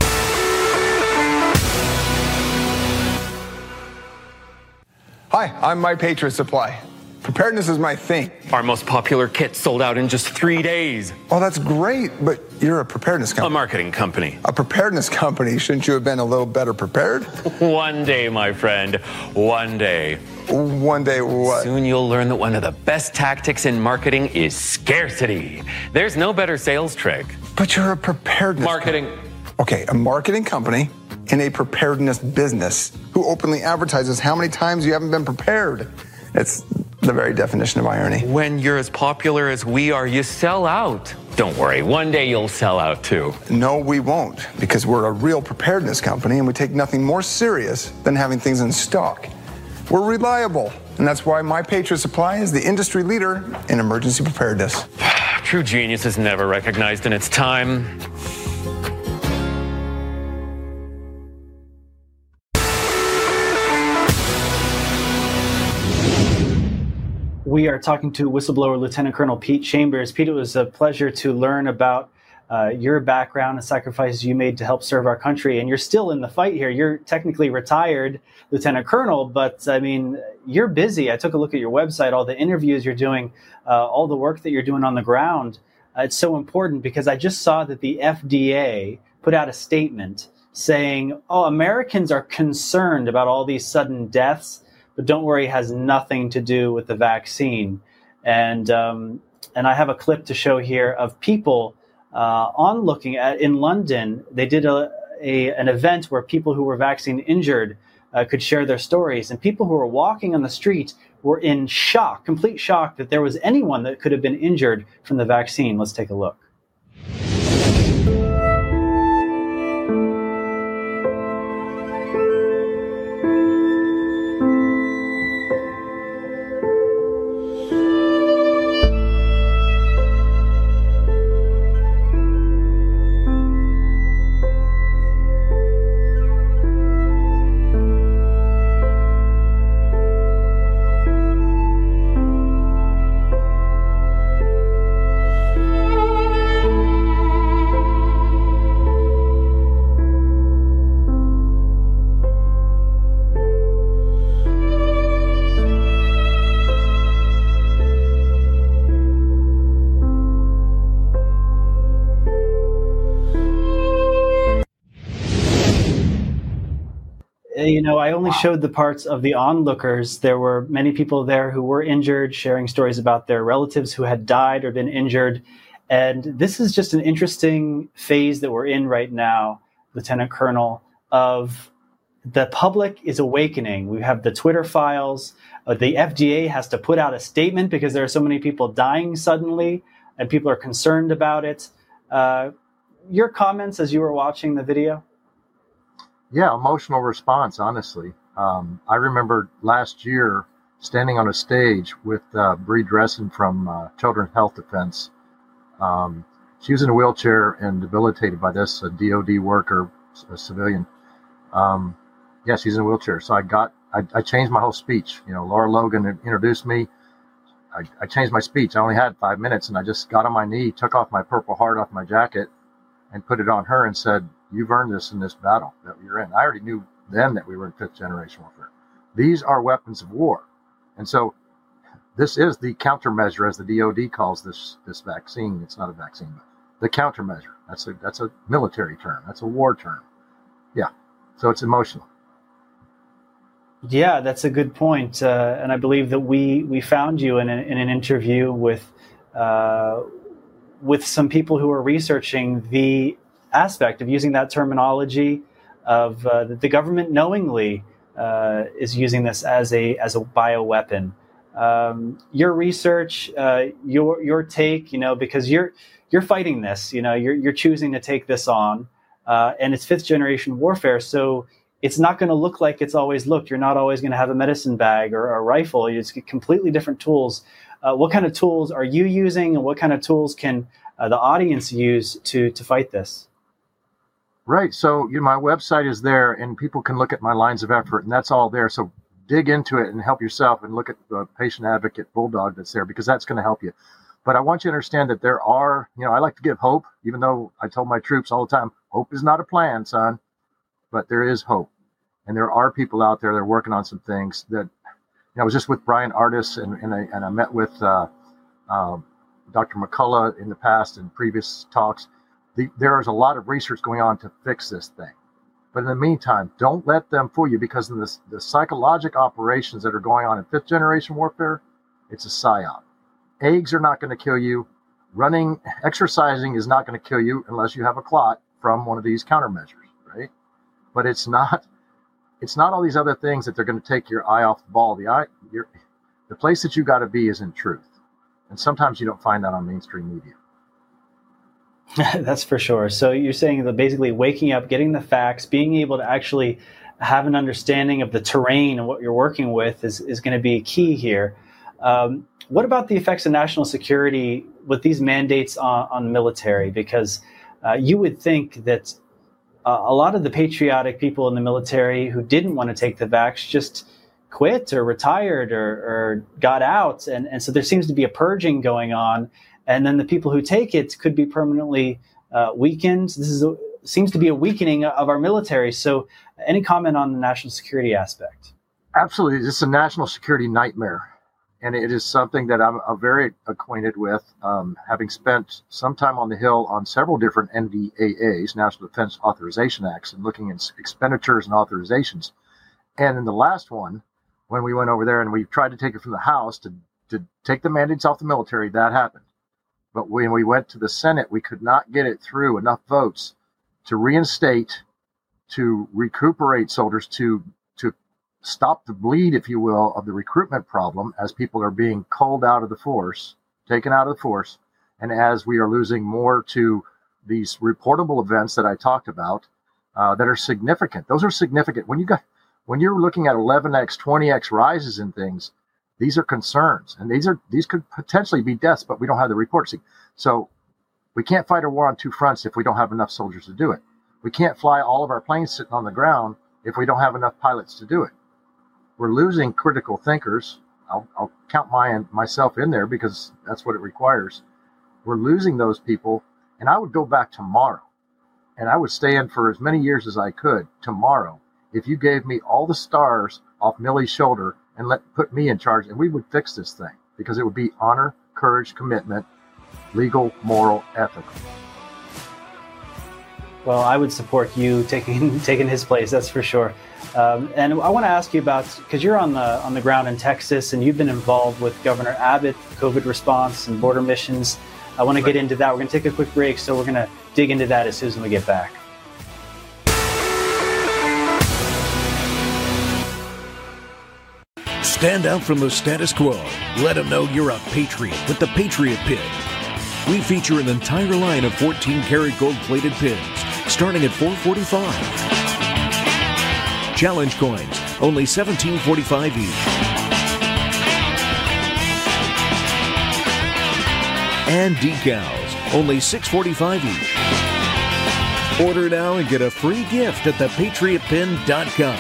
Hi, I'm My Patriot Supply. Preparedness is my thing.
Our most popular kit sold out in just three days.
Oh, that's great, but you're a preparedness company.
A marketing company.
A preparedness company. Shouldn't you have been a little better prepared?
One day, my friend. One day.
One day what?
Soon you'll learn that one of the best tactics in marketing is scarcity. There's no better sales trick.
But you're a preparedness
Marketing.
company. Okay, a marketing company in a preparedness business who openly advertises how many times you haven't been prepared. It's the very definition of irony.
When you're as popular as we are, you sell out. Don't worry, one day you'll sell out too.
No, we won't, because we're a real preparedness company and we take nothing more serious than having things in stock. We're reliable, and that's why My Patriot Supply is the industry leader in emergency preparedness.
True genius is never recognized in its time.
We are talking to whistleblower Lieutenant Colonel Pete Chambers. Pete, it was a pleasure to learn about uh, your background and sacrifices you made to help serve our country. And you're still in the fight here. You're technically retired Lieutenant Colonel, but I mean, you're busy. I took a look at your website, all the interviews you're doing, uh, all the work that you're doing on the ground. Uh, it's so important because I just saw that the F D A put out a statement saying, oh, Americans are concerned about all these sudden deaths, but don't worry, it has nothing to do with the vaccine. And um, and I have a clip to show here of people uh, on looking at, in London, they did a, a an event where people who were vaccine injured uh, could share their stories. And people who were walking on the street were in shock, complete shock that there was anyone that could have been injured from the vaccine. Let's take a look. You know, I only showed the parts of the onlookers. There were many people there who were injured, sharing stories about their relatives who had died or been injured. And this is just an interesting phase that we're in right now, Lieutenant Colonel. of the public is awakening. We have the Twitter files. Uh, the F D A has to put out a statement because there are so many people dying suddenly, and people are concerned about it. Uh, your comments as you were watching the video?
Yeah, emotional response, honestly. Um, I remember last year standing on a stage with uh, Bree Dressen from uh, Children's Health Defense. Um, she was in a wheelchair and debilitated by this, a D O D worker, a civilian. Um, yeah, she's in a wheelchair. So I got, I, I changed my whole speech. You know, Laura Logan introduced me. I, I changed my speech. I only had five minutes and I just got on my knee, took off my Purple Heart off my jacket and put it on her and said, you've earned this in this battle that you're in. I already knew then that we were in fifth generation warfare. These are weapons of war. And so this is the countermeasure, as the D O D calls this, this vaccine. It's not a vaccine, but the countermeasure. That's a, that's a military term. That's a war term. Yeah. So it's emotional.
Yeah, that's a good point. Uh, and I believe that we, we found you in, a, in an interview with, uh, with some people who are researching the aspect of using that terminology of uh, that the government knowingly uh, is using this as a as a bioweapon. Um, your research, uh, your your take, you know, because you're you're fighting this, you know, you're you're choosing to take this on, uh, and it's fifth generation warfare, so it's not going to look like it's always looked. You're not always going to have a medicine bag or a rifle. It's completely different tools. Uh, what kind of tools are you using, and what kind of tools can uh, the audience use to to fight this?
Right. So, you know, my website is there and people can look at my lines of effort and that's all there. So dig into it and help yourself and look at the patient advocate bulldog that's there because that's going to help you. But I want you to understand that there are, you know, I like to give hope, even though I told my troops all the time, hope is not a plan, son, but there is hope. And there are people out there that are working on some things that, you know, I was just with Brian Artis and, and, I, and I met with uh, uh, Doctor McCullough in the past and previous talks. The, there is a lot of research going on to fix this thing. But in the meantime, don't let them fool you because of this, the psychological operations that are going on in fifth generation warfare, it's a psyop. Eggs are not going to kill you. Running, exercising is not going to kill you unless you have a clot from one of these countermeasures, right? But it's not, it's not all these other things that they're going to take your eye off the ball. The eye, your, the place that you got to be is in truth. And sometimes you don't find that on mainstream media.
That's for sure. So you're saying that basically waking up, getting the facts, being able to actually have an understanding of the terrain and what you're working with is, is going to be key here. Um, what about the effects of national security with these mandates on, on military? Because uh, you would think that uh, a lot of the patriotic people in the military who didn't want to take the vax just quit or retired or, or got out. And, and so there seems to be a purging going on. And then the people who take it could be permanently uh, weakened. This is a, seems to be a weakening of our military. So any comment on the national security aspect?
Absolutely. It's a national security nightmare. And it is something that I'm, I'm very acquainted with, um, having spent some time on the Hill on several different N D A As, National Defense Authorization Acts, and looking at expenditures and authorizations. And in the last one, when we went over there and we tried to take it from the House to, to take the mandates off the military, that happened. But when we went to the Senate, we could not get it through enough votes to reinstate, to recuperate soldiers, to to stop the bleed, if you will, of the recruitment problem as people are being culled out of the force, taken out of the force, and as we are losing more to these reportable events that I talked about uh, that are significant. Those are significant. When you got when you're looking at eleven x, twenty x rises in things, these are concerns, and these are these could potentially be deaths, but we don't have the reports. So we can't fight a war on two fronts if we don't have enough soldiers to do it. We can't fly all of our planes sitting on the ground if we don't have enough pilots to do it. We're losing critical thinkers. I'll, I'll count my myself in there because that's what it requires. We're losing those people, and I would go back tomorrow, and I would stay in for as many years as I could tomorrow if you gave me all the stars off Millie's shoulder and let put me in charge, and we would fix this thing because it would be honor, courage, commitment, legal, moral, ethical.
Well, I would support you taking taking his place, that's for sure. Um, and I want to ask you about, because you're on the on the ground in Texas and you've been involved with Governor Abbott, COVID response and border missions. I want to get into that. We're going to take a quick break, so we're going to dig into that as soon as we get back.
Stand out from the status quo. Let them know you're a patriot with the Patriot Pin. We feature an entire line of fourteen karat gold-plated pins, starting at four forty-five. Challenge coins, only seventeen forty-five each. And decals, only six forty-five each. Order now and get a free gift at the patriot pin dot com.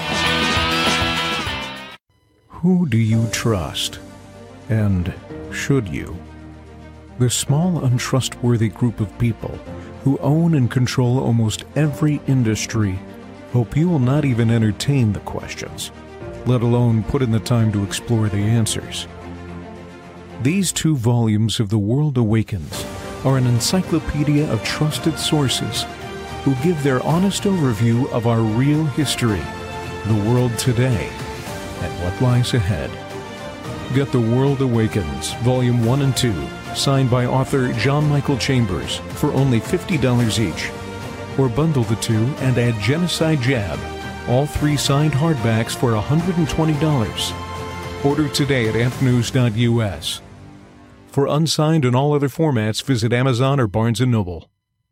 Who do you trust? And should you? The small, untrustworthy group of people who own and control almost every industry hope you will not even entertain the questions, let alone put in the time to explore the answers. These two volumes of The World Awakens are an encyclopedia of trusted sources who give their honest overview of our real history, the world today, and what lies ahead. Get The World Awakens, Volume one and two, signed by author John Michael Chambers, for only fifty dollars each. Or bundle the two and add Genocide Jab, all three signed hardbacks for one hundred twenty dollars. Order today at amp news dot U S. For unsigned and all other formats, visit Amazon or Barnes and Noble.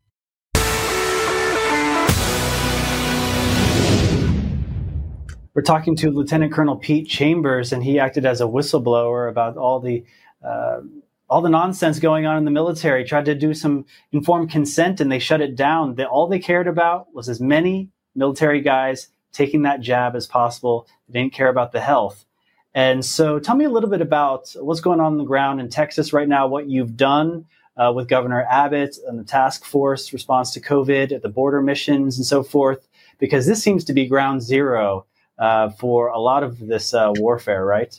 We're talking to Lieutenant Colonel Pete Chambers, and he acted as a whistleblower about all the uh, all the nonsense going on in the military. Tried to do some informed consent, and they shut it down. They, all they cared about was as many military guys taking that jab as possible. They didn't care about the health. And so tell me a little bit about what's going on on the ground in Texas right now, what you've done uh, with Governor Abbott and the task force response to COVID, at the border missions and so forth, because this seems to be ground zero Uh, for a lot of this uh, warfare, right?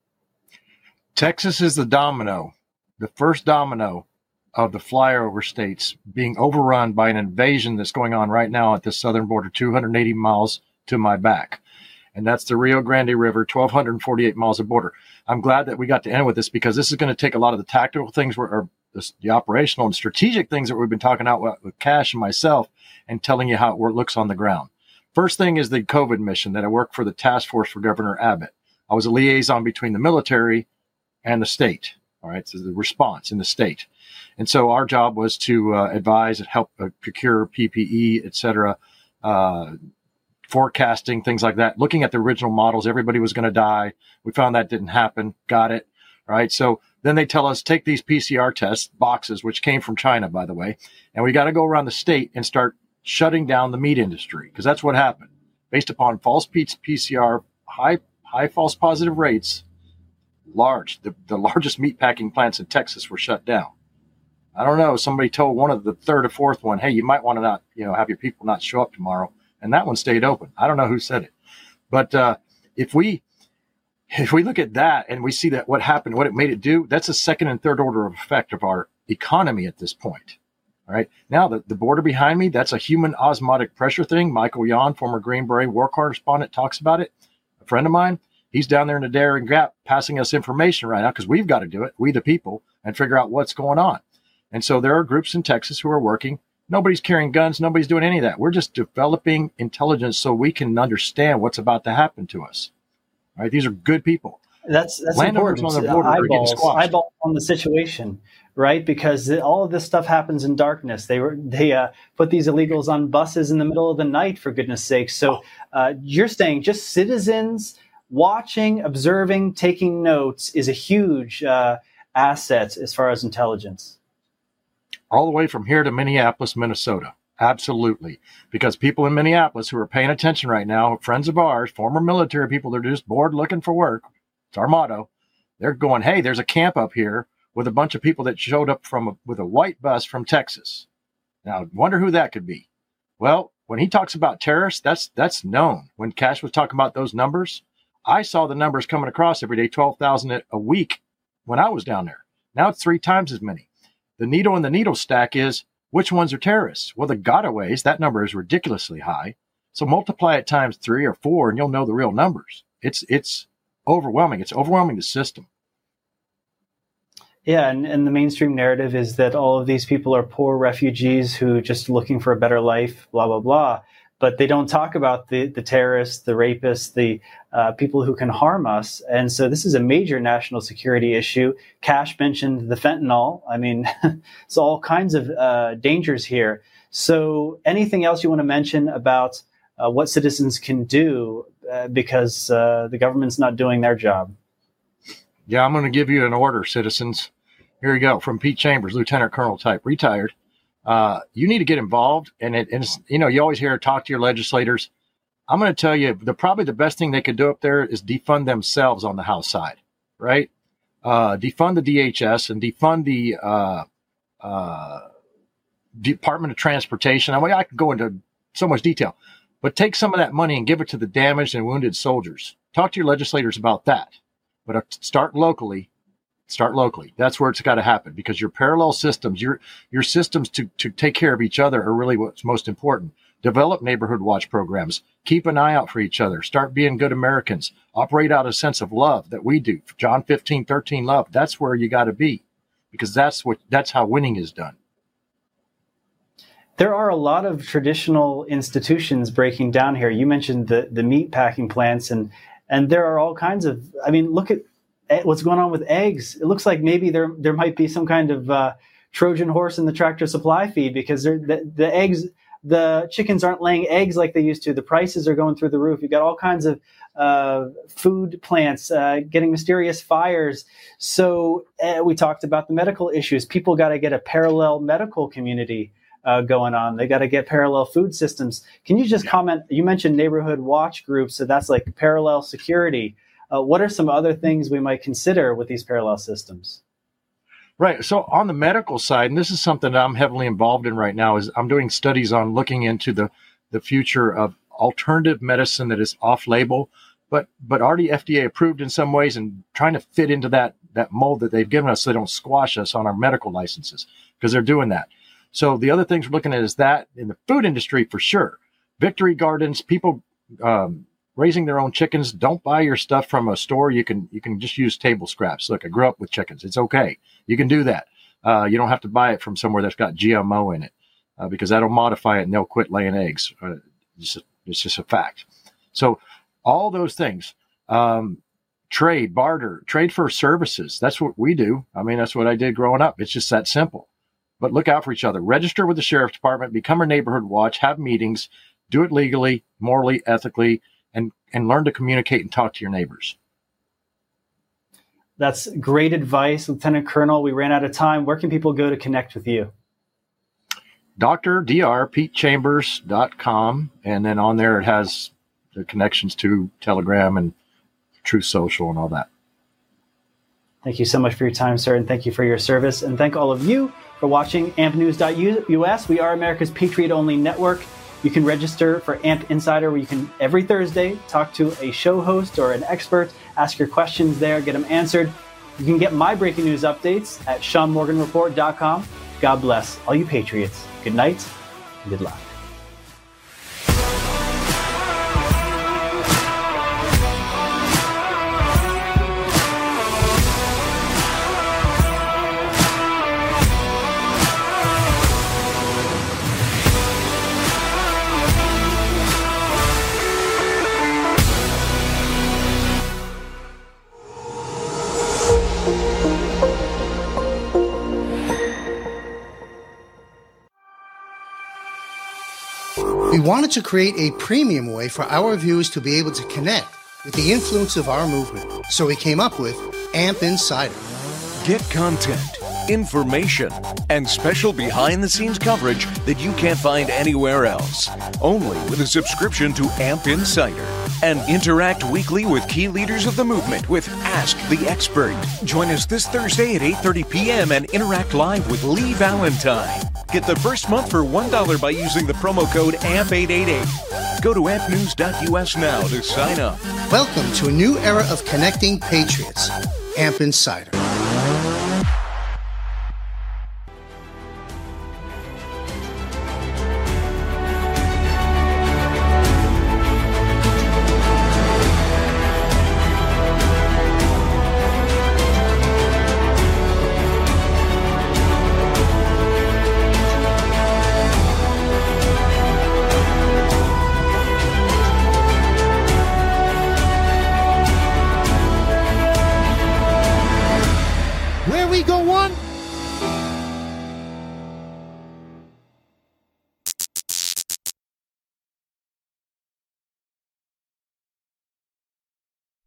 Texas is the domino, the first domino of the flyover states being overrun by an invasion that's going on right now at the southern border, two hundred eighty miles to my back. And that's the Rio Grande River, one thousand two hundred forty-eight miles of border. I'm glad that we got to end with this, because this is going to take a lot of the tactical things, where, or the, the operational and strategic things that we've been talking about with, with Cash and myself, and telling you how it looks on the ground. First thing is the COVID mission that I worked for the task force for Governor Abbott. I was a liaison between the military and the state. All right. So the response in the state. And so our job was to uh, advise and help uh, procure P P E, et cetera, uh, forecasting, things like that. Looking at the original models, everybody was going to die. We found that didn't happen. Got it. All right. So then they tell us, take these P C R test boxes, which came from China, by the way, and we got to go around the state and start shutting down the meat industry, because that's what happened. Based upon false P C R, high high false positive rates, large, the, the largest meat packing plants in Texas were shut down. I don't know. Somebody told one of the third or fourth one, hey, you might want to not, you know, have your people not show up tomorrow. And that one stayed open. I don't know who said it. But uh, if we if we look at that and we see that what happened, what it made it do, that's a second and third order of effect of our economy at this point. All right. Now, the, the border behind me, that's a human osmotic pressure thing. Michael Yon, former Green Beret war correspondent, talks about it. A friend of mine, he's down there in the Darien Gap passing us information right now, because we've got to do it, we the people, and figure out what's going on. And so there are groups in Texas who are working. Nobody's carrying guns. Nobody's doing any of that. We're just developing intelligence so we can understand what's about to happen to us. All right. These are good people.
That's that's
Landowners
important.
on the border are getting
Eyeballs,
squashed.
eyeballs on the situation, right? Because the, all of this stuff happens in darkness. They were they uh, put these illegals on buses in the middle of the night, for goodness sake. So uh, you're saying just citizens watching, observing, taking notes is a huge uh, asset as far as intelligence.
All the way from here to Minneapolis, Minnesota. Absolutely. Because people in Minneapolis who are paying attention right now, friends of ours, former military people, they're just bored looking for work. It's our motto. They're going, hey, there's a camp up here with a bunch of people that showed up from a, with a white bus from Texas. Now, wonder who that could be. Well, when he talks about terrorists, that's that's known. When Cash was talking about those numbers, I saw the numbers coming across every day, twelve thousand a week when I was down there. Now it's three times as many. The needle in the needle stack is, which ones are terrorists? Well, the gotaways, that number is ridiculously high. So multiply it times three or four, and you'll know the real numbers. It's it's overwhelming. It's overwhelming the system.
Yeah, and, and the mainstream narrative is that all of these people are poor refugees who just looking for a better life, blah, blah, blah. but they don't talk about the, the terrorists, the rapists, the uh, people who can harm us. And so this is a major national security issue. Cash mentioned the fentanyl. I mean, it's all kinds of uh, dangers here. So anything else you want to mention about uh, what citizens can do uh, because uh, the government's not doing their job?
Yeah, I'm going to give you an order, citizens. Here you go, from Pete Chambers, Lieutenant Colonel type, retired. Uh, you need to get involved, and it, and it's, you know, you always hear talk to your legislators. I'm going to tell you, the probably the best thing they could do up there is defund themselves on the House side, right? Uh, defund the D H S and defund the uh, uh, Department of Transportation. I mean, I could go into so much detail, but take some of that money and give it to the damaged and wounded soldiers. Talk to your legislators about that, but start locally. Start locally. That's where it's got to happen, because your parallel systems, your your systems to, to take care of each other are really what's most important. Develop neighborhood watch programs. Keep an eye out for each other. Start being good Americans. Operate out a sense of love that we do. John fifteen thirteen love. That's where you got to be, because that's what that's how winning is done.
There are a lot of traditional institutions breaking down here. You mentioned the the meat packing plants, and and there are all kinds of. I mean, look at what's going on with eggs. It looks like maybe there there might be some kind of uh, Trojan horse in the Tractor Supply feed, because the, the eggs, the chickens aren't laying eggs like they used to. The prices are going through the roof. You've got all kinds of uh, food plants uh, getting mysterious fires. So uh, we talked about the medical issues. People got to get a parallel medical community uh, going on. They got to get parallel food systems. Can you just comment? You mentioned neighborhood watch groups, so that's like parallel security. Uh, what are some other things we might consider with these parallel systems?
Right. So on the medical side, and this is something that I'm heavily involved in right now, is I'm doing studies on looking into the, the future of alternative medicine that is off-label, but but already F D A approved in some ways, and trying to fit into that, that mold that they've given us so they don't squash us on our medical licenses, because they're doing that. So the other things we're looking at is that in the food industry, for sure. Victory gardens, people um, raising their own chickens. Don't buy your stuff from a store. You can you can just use table scraps. Look, I grew up with chickens. It's okay. You can do that. Uh, you don't have to buy it from somewhere that's got G M O in it, uh, because that'll modify it and they'll quit laying eggs. Uh, it's, just, it's just a fact. So all those things, um, trade, barter, trade for services. That's what we do. I mean, that's what I did growing up. It's just that simple. But look out for each other. Register with the sheriff's department. Become a neighborhood watch. Have meetings. Do it legally, morally, ethically. And, and learn to communicate and talk to your neighbors.
That's great advice, Lieutenant Colonel. We ran out of time. Where can people go to connect with you?
Doctor Dr Pete Chambers dot com. And then on there it has the connections to Telegram and Truth Social and all that.
Thank you so much for your time, sir, and thank you for your service. And thank all of you for watching A M P news dot U S. We are America's Patriot-only network. You can register for A M P Insider, where you can every Thursday talk to a show host or an expert, ask your questions there, get them answered. You can get my breaking news updates at Sean Morgan Report dot com. God bless all you patriots. Good night and good luck.
We wanted to create a premium way for our viewers to be able to connect with the influence of our movement, so we came up with A M P Insider.
Get content, information, and special behind-the-scenes coverage that you can't find anywhere else. Only with a subscription to A M P Insider. And interact weekly with key leaders of the movement with Ask the Expert. Join us this Thursday at eight thirty p.m. and interact live with Lee Valentine. Get the first month for one dollar by using the promo code A M P eight eight eight. Go to A M P news dot U S now to sign up.
Welcome to a new era of connecting patriots. A M P Insider.
Eagle one.